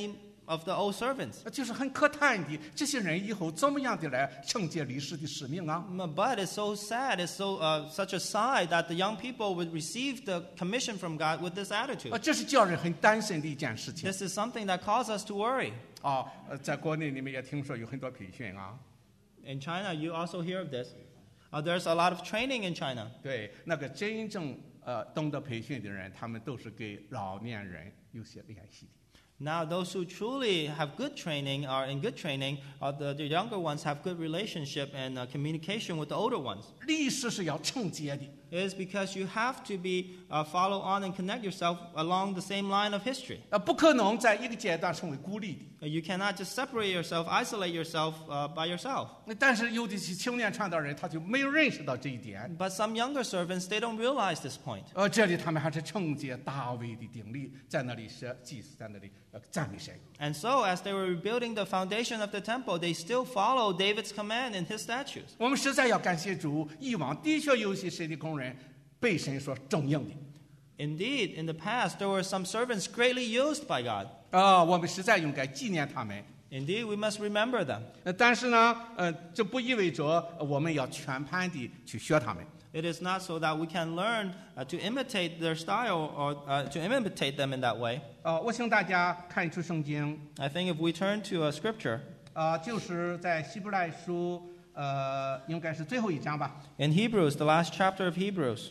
of the old servants. 就是很可叹的，这些人以后怎么样的来承接历史的使命啊？ But it's so sad, it's so uh, such a sigh that the young people would receive the commission from God with this attitude. 啊，这是叫人很担心的一件事情。 This is something that causes us to worry. 啊，呃，在国内你们也听说有很多培训啊。 In China, you also hear of this. Uh, there's a lot of training in China. 对，那个真正呃懂得培训的人，他们都是给老年人有些联系的。 Now, those who truly have good training, are in good training, uh, the, the younger ones have good relationship and uh, communication with the older ones. 历史是要承接的。 It is because you have to be uh, follow on and connect yourself along the same line of history. 呃，不可能在一个阶段成为孤立的。 Uh, You cannot just separate yourself, isolate yourself uh, by yourself. 但是有的青年传道人他就没有认识到这一点。 But some younger servants, they don't realize this point. 呃，这里他们还是承接大卫的定力，在那里是祭司，在那里呃赞美神。 And so, as they were rebuilding the foundation of the temple, they still follow David's command and his statutes. 我们实在要感谢主，以往的确有些神的工人被神所重用的。 Indeed, in the past, there were some servants greatly used by God. 啊、我们实在应该纪念他们。 Indeed, we must remember them. 呃，但是呢，呃，这不意味着呃我们要全盘的去学他们。 It is not so that we can learn uh, to imitate their style or uh, to imitate them in that way. 呃，我请大家看一处圣经， I think if we turn to a scripture, 啊，就是在希伯来书，呃，应该是最后一章吧。 in Hebrews, the last chapter of Hebrews,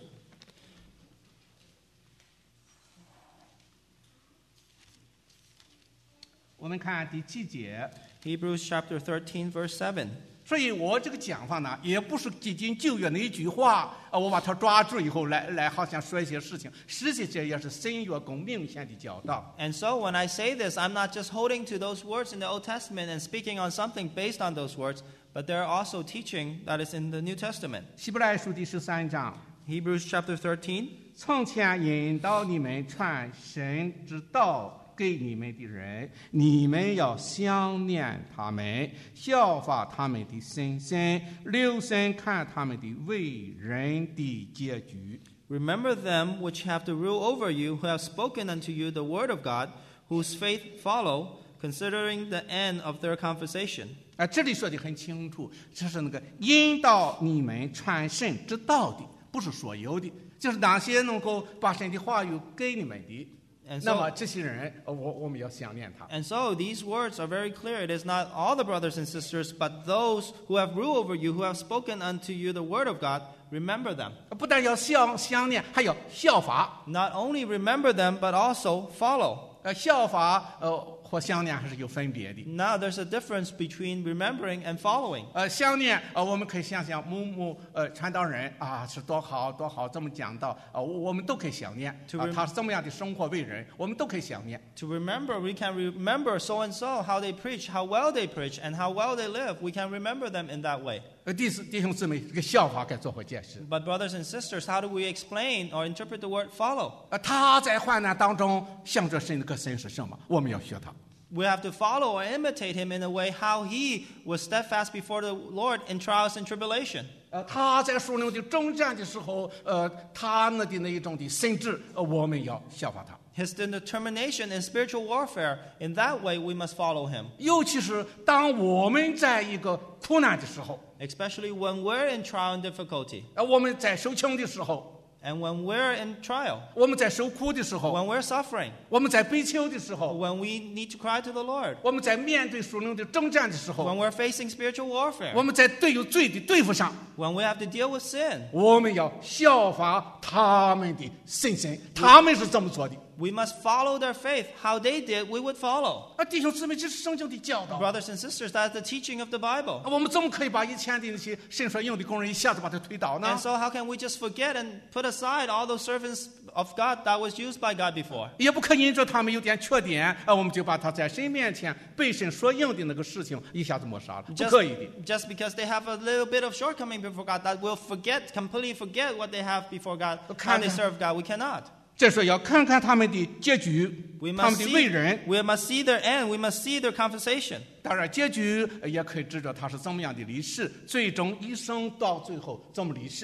我们看第七节。 Hebrews chapter thirteen, verse seven. 所以我这个讲法呢，也不是接近旧约那一句话，啊，我把它抓住以后来来，好像说一些事情，实际这也是新约更明显的教导。 And so when I say this, I'm not just holding to those words in the Old Testament and speaking on something based on those words, but there are also teaching that is in the New Testament. 希伯来书第十三章， Hebrews chapter thirteen. 从前引导你们传神之道给你们的人，你们要想念他们，效法他们的心性，留心看他们的为人的结局。 Remember them which have to rule over you, who have spoken unto you the word of God, whose faith follow, considering the end of their conversation. 啊，这里说的很清楚，这是那个引导你们传神之道的，不是所有的，就是那些能够把神的话语给你们的。 And 那么 so, 这些人，呃我我们要想念他。 and so these words are very clear. It is not all the brothers and sisters, but those who have rule over you, who have spoken unto you the word of God, remember them. 不但要想想念，还要效法。 Not only remember them, but also follow. 呃，效法呃和想念还是有分别的。 Now there's a difference between remembering and following. 呃，想念呃，我们可以想想某某呃传道人啊是多好多好，这么讲道啊，我我们都可以想念 To 啊， rem- 他是怎么样的生活为人，我们都可以想念。 To remember, we can remember so and so, how they preach, how well they preach, and how well they live. We can remember them in that way. 呃，第四弟兄姊妹，这个效法该做回解释。 But brothers and sisters, how do we explain or interpret the word follow? 呃，他在患难当中向着神的个神是什么？我们要学他。 We have to follow or imitate him in a way how he was steadfast before the Lord in trials and tribulation. 呃，他在属灵的征战的时候，呃，他那的那一种的心智，呃，我们要效法他。 His determination in spiritual warfare, in that way we must follow him. 尤其是当我们在一个苦难的时候， Especially when we're in trial and difficulty. 呃，我们在受穷的时候， And when we're in trial. 我们在受苦的时候， When we're suffering. 我们在悲求的时候， When we need to cry to the Lord. 我们在面对属灵的征战的时 When 候， we're facing spiritual warfare. 我们在对有罪的对付上， When we have to deal with sin. 我们要效法他们的信心，他们是怎么做的？ We must follow their faith. How they did, we would follow. 啊，弟兄姊妹，这是圣经的教导。 Brothers and sisters, that's the teaching of the Bible. 我们怎么可以把以前的那些神所用的工人一下子把它推倒呢 And？so how can we just forget and put aside all those servants of God that was used by God before? 也不可以因着他们有点缺点，啊，我们就把他在神面前被神所应的那个事情一下子抹杀了，不 Just, 可以的。 just because they have a little bit of shortcoming before God, that we'll forget, completely forget what they have before God, how they serve God. We cannot. 这时候要看看他们的结局， We 他 must 们的为 see, 人。 we must see their end. We must see their conversation. 当然，结局呃也可以知道他是怎么样的离世，最终一生到最后怎么离世的。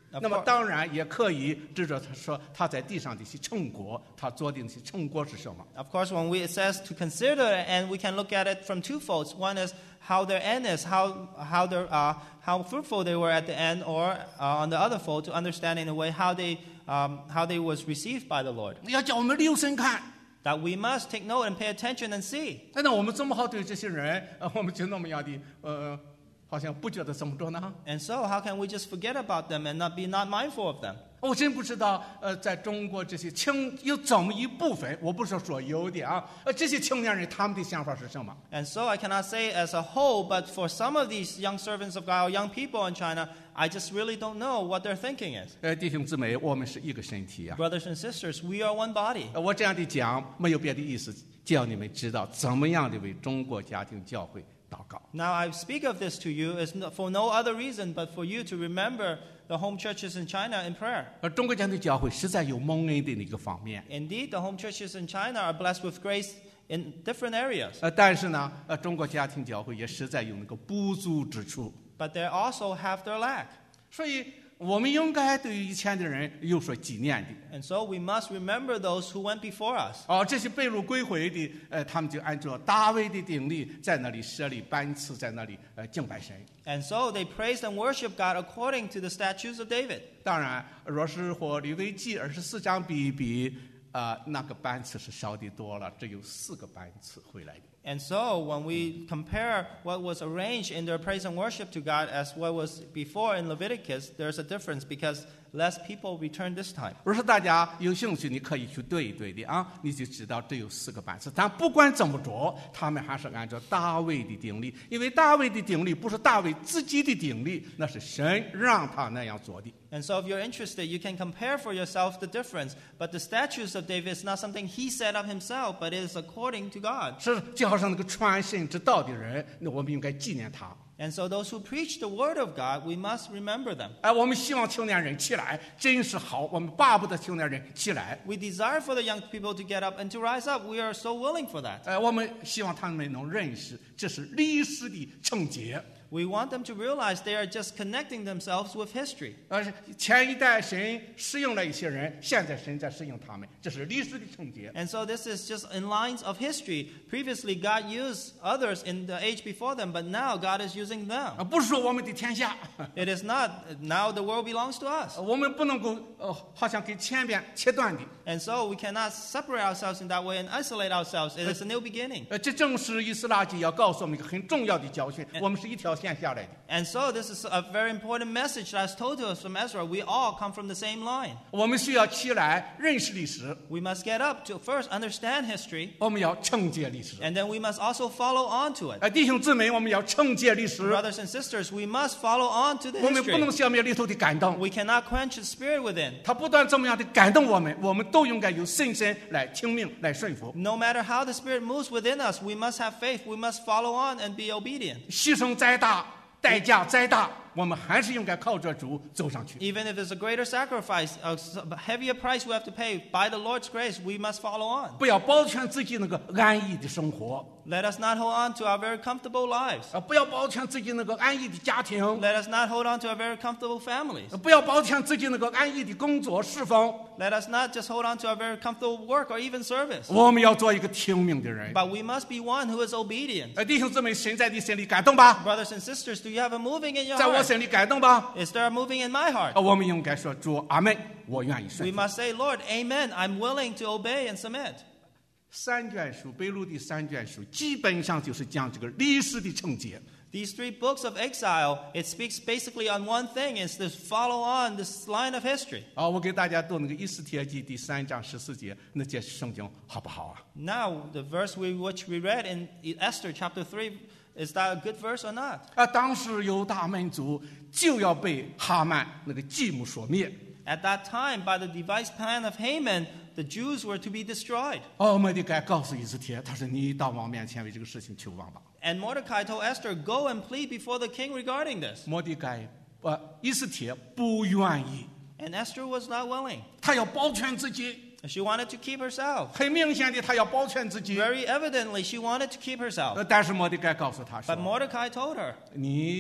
那么当然也可以指着他说他在地上的一些成果，他做的那些成果是什么。 Of course, when we it says to consider, and we can look at it from two folds. One is how their end is, how how their uh, how fruitful they were at the end, or uh, on the other fold, to understand in a way how they um, how they was received by the Lord. 要叫我们留神看， That we must take note and pay attention and see. 那我们怎么好对这些人，呃，我们就那么样的，呃，好像不觉得怎么着呢？ And so, how can we just forget about them and not be not mindful of them? 我真不知道，呃，在中国这些青有这么一部分，我不是说有的啊，呃，这些青年人他们的想法是什么？ And so, I cannot say as a whole, but for some of these young servants of God or young people in China, I just really don't know what their thinking is. 呃，弟兄姊妹，我们是一个身体啊。 Brothers and sisters, we are one body. 呃我这样的讲没有别的意思，叫你们知道怎么样的为中国家庭教会祷告。 Now, I speak of this to you is no- for no other reason but for you to remember the home churches in China in prayer. 而中国家庭教会实在有蒙恩的那个方面， Indeed, the home churches in China are blessed with grace in different areas. 呃，但是呢，呃，中国家庭教会也实在有那个不足之处， But they also have their lack. 所以我们应该对于以前的人有所纪念的。 And so we must remember those who went before us. 哦，这些被掳归回的，呃，他们就按照大卫的定例，在那里设立班次，在那里呃敬拜神。 And so they praised and worshiped God according to the statutes of David. 当然，若是和利未记二十四章比一比，啊、呃，那个班次是少的多了，只有四个班次回来的。 And so when we compare what was arranged in their praise and worship to God as what was before in Leviticus, there's a difference because less people returned this time. 如果是大家有兴趣，你可以去对一对的啊，你就知道只有四个班次。但不管怎么着，他们还是按照大卫的定例，因为大卫的定例不是大卫自己的定例，那是神让他那样做的。 And so if you're interested, you can compare for yourself the difference. But the statutes of David is not something he set up himself, but it is according to God. 是就好像那个传神之道的人，那我们应该纪念他。 And so those who preach the word of God, we must remember them. 哎，我们希望青年人起来，真是好。我们巴不得青年人起来。 We desire for the young people to get up and to rise up. We are so willing for that. 哎，我们希望他们能认识，这是历史的圣洁。 We want them to realize they are just connecting themselves with history. 而是前一代神使用了一些人，现在神在使用他们，这是历史的圣洁。 And so this is just in lines of history. Previously, God used others in the age before them, but now God is using 啊， them. 不是说我们的天下， It is not, now the world belongs to us. 我们不能够呃，好像跟前边切断的。 And so we cannot separate ourselves in that way and isolate ourselves. It is a new beginning. 呃，这正是以斯拉记要告诉我们一个很重要的教训，我们是一条线下来的。 And so this is a very important message that's told to us from Ezra. We all come from the same line. 我们需要起来认识历史， We must get up to first understand history, 我们要承接历史。 and then we must also follow on to it. 呃，弟兄姊妹，我们要承接历史， Brothers and sisters, we must follow on to the 我们不能 history. 消灭里头的感动。 We cannot quench the spirit within. 他不断怎么样的感动我们，我们都应该有信心来听命来顺服。 No matter how the spirit moves within us, we must have faith. We must follow on and be obedient. 牺牲再大，代价再大，我们还是应该靠着主走上去。 Even if there's a greater sacrifice, a heavier price we have to pay, by the Lord's grace, we must follow on. 不要保全自己那个安逸的生活， Let us not hold on to our very comfortable lives. 呃，不要保全自己那个安逸的家庭， Let us not hold on to our very comfortable families. 呃不要保全自己那个安逸的工作侍奉。 Let us not just hold on to our very comfortable work or even service. 我们要做一个听命的人。 But we must be one who is obedient. 呃，弟兄姊妹，神在你心里感动吧？ Brothers and sisters, do you have a moving in your 在我 heart? 心里感动吧？ Is there a moving in my heart? 呃，我们应该说主阿门，我愿意 We 顺服。 must say, Lord, amen. I'm willing to obey and submit. 三卷书，北路的三卷书，基本上就是讲这个历史的承接。 These three books of exile, it speaks basically on one thing, is to follow on this line of history. 啊，我给大家读那个以斯帖记第三章十四节，那节圣经好不好啊？ Now, the verse we, which we read in Esther chapter three, is that a good verse or not? 啊，当时犹大民族就要被哈曼那个继母所灭。 At that time, by the devised plan of Haman, the Jews were to be destroyed. 哦，莫迪该告诉以斯帖，他说你到王面前为这个事情求王吧。 And Mordecai told Esther, go and plead before the king regarding this. 莫迪该，呃，以斯帖不愿意， And Esther was not willing. 他要保全自己， She wanted to keep herself. 很明显的，他要保全自己。 Very evidently, she wanted to keep herself. 呃，但是莫迪该告诉他 But 说， Mordecai told her, 你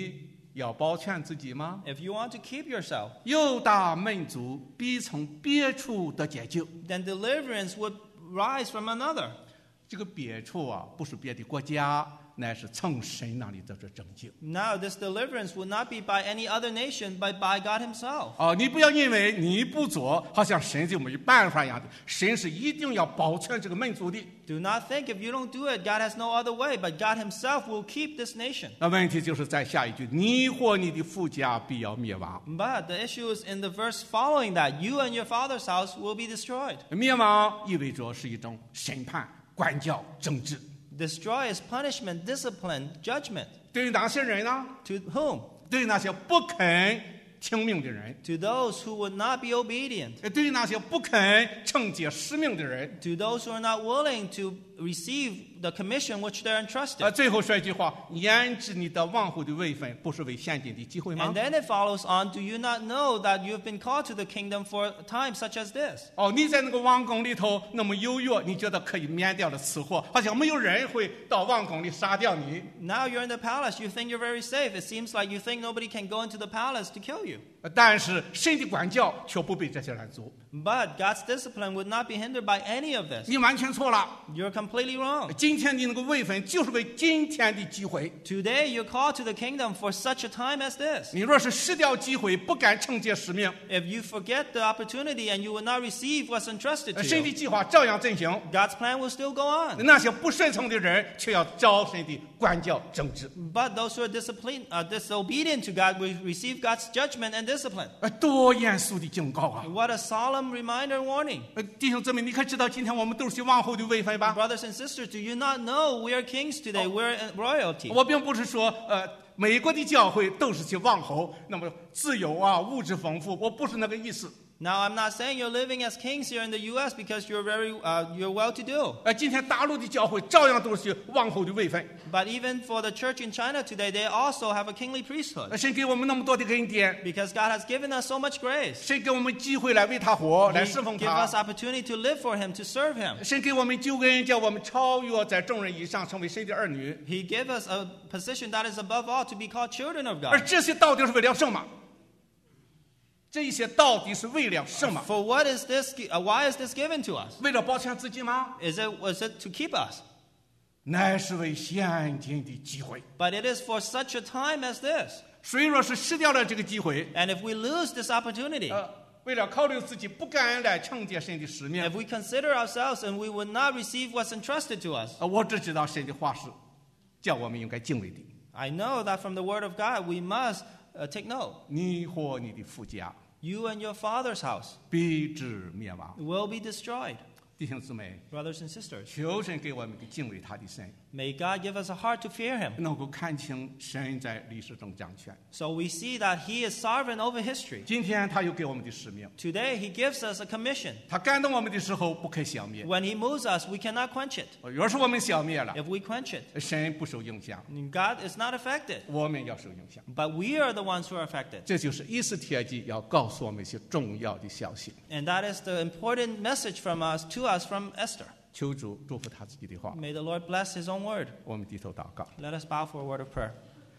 要保全自己吗？ If you want to keep yourself, 犹大民族必从别处得解救。 then deliverance would rise from another. 这个别处啊，不是别的国家，乃是从神那里得着拯救。 Now, this deliverance would not be by any other nation, but by God himself. 哦，你不要因为你不做，好像神就没办法一样的。神是一定要保全这个民族的。 Do not think if you don't do it, God has no other way, but God himself will keep this nation. 那问题就是在下一句：你或你的父家必要灭亡。 But the issue is in the verse following that, you and your father's house will be destroyed. 灭亡意味着是一种审判、管教、政治。 Destroy is punishment, discipline, judgment. 对于哪些人呢？ To whom? 对于那些不肯听命的人， To those who would not be obedient. 对于那些不肯承接使命的人。 To those who are not willing to receive the commission which they're 呃， entrusted. 最后说一句话：研制你的往后的位分，不是为现今的机会吗 And？ then it follows on, do you not know that you've been called to the kingdom for a time such as this? 哦，你在那个王宫里头那么优越，你觉得可以免掉了此祸，好像没有人会到王宫里杀掉你。 Now you're in the palace, you think you're very safe. It seems like you think nobody can go into the palace to kill you. 呃但是神的管教却不被这些拦阻， But God's discipline would not be hindered by any of this. 你完全错了。 You're completely wrong. 今天的那个位分就是为今天的机会。 Today you're called to the kingdom for such a time as this. 你若是失掉机会，不敢承接使命， If you forget the opportunity and you will not receive what's entrusted 呃 to 神的 you, 计划照样进行。 God's plan will still go on. 那些不顺从的人，却要遭神的管教政治。 But those who are disciplined, uh, disobedient to God will receive God's judgment and discipline. 呃，多严肃的警告啊！ What a solemn reminder and warning. 呃，弟兄姊妹，你可知道今天我们都是些王后的位分吧？ Brothers and sisters, do you not know we are kings today? We're in royalty. 我并不是说，呃，美国的教会都是些王后，那么自由啊，物质丰富，我不是那个意思。 Now, I'm not saying you're living as kings here in the U S because you're very, uh, you're well-to-do. 呃，今天大陆的教会照样都是些王后的位分。 But even for the church in China today, they also have a kingly priesthood 呃，神给我们那么多的恩典， because God has given us so much grace. 神给我们机会来为他活， He 来侍奉 give 他 us。opportunity to live for Him, to serve Him. 神给我们救恩，叫我们超越在众人以上，成为神的儿女。 He gave us a position that is above all to be called children of 而 God. 这些到底是为了什么？这一些到底是为了什么？ For what is this? gi- Uh, why is this given to us? 为了保全自己吗？ Is it was it to keep us? 乃是为现今的机会。 But it is for such a time as this. 谁若是失掉了这个机会， And if we lose this opportunity, 呃，为了考虑自己不敢来承接神的使命， if we consider ourselves and we would not receive what's entrusted to us, 呃，我只知道神的话是叫我们应该敬畏的。 I know that from the Word of God we must uh, take note. 你和你的父家 You and your father's house 必致灭亡。 will be destroyed. 弟兄姊妹， Brothers and sisters, 求神给我们一个敬畏他的神， may God give us a heart to fear Him. 能够看清神在历史中掌权。 So we see that He is sovereign over history. 今天他又给我们的使命， Today He gives us a commission. 他感动我们的时候不可消灭。 When He moves us, we cannot quench it. 呃若是我们消灭了， If we quench it, 神不受影响， God is not affected. 我们要受影响。 But we are the ones who are affected. 这就是以斯帖记要告诉我们一些重要的消息。 And that is the important message from us to us from Esther. 求主祝福他自己的话， May the Lord bless His own word. 我们低头祷告。 Let us bow for a word of prayer.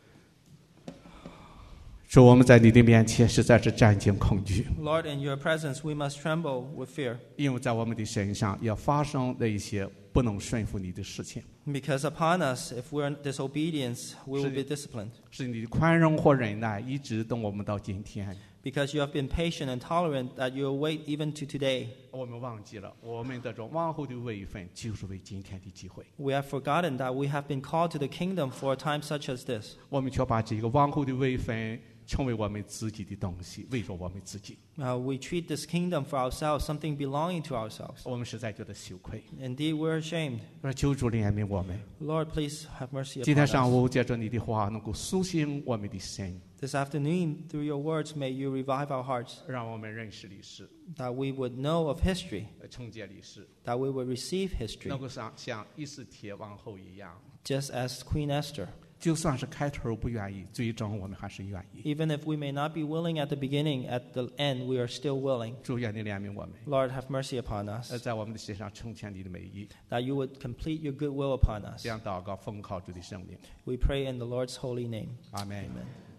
主，我们在你的面前实在是战惊恐惧， Lord, in your presence we must tremble with fear, 因为在我们的身上要发生的一些不能顺服你的事情， because upon us, if we're in disobedience, we will be disciplined. 是你的宽容或忍耐一直等我们到今天。 Because you have been patient and tolerant that you await even to today. 我们忘记了，我们这种往后的位分就是为今天的机会。 We have forgotten that we have been called to the kingdom for a time such as this. 我们却把这个往后的位分成为我们自己的东西，为着我们自己。 Uh, we treat this kingdom for ourselves, something belonging to ourselves. 我们实在觉得羞愧。 Indeed, we're ashamed. 而求主怜悯我们。 Lord, please have mercy 今天 upon 上 us. 午借着你的话，能够苏醒我们的心， This afternoon, through your words, may you revive our hearts, 让我们认识历史， that we would know of history, 呃承接历史， that we would receive 能 history, 够像像以斯帖王后一样， just as Queen Esther. 就算是开头不愿意，最终我们还是愿意。 Even if we may not be willing at the beginning, at the end, we are still willing. 主愿你怜悯我们， Lord, have mercy upon 呃， us, 在我们的身上成全你的美意。 that you would complete your good will upon us. 这样祷告，奉靠主的圣名， We pray in the Lord's holy name. 阿门。 Amen.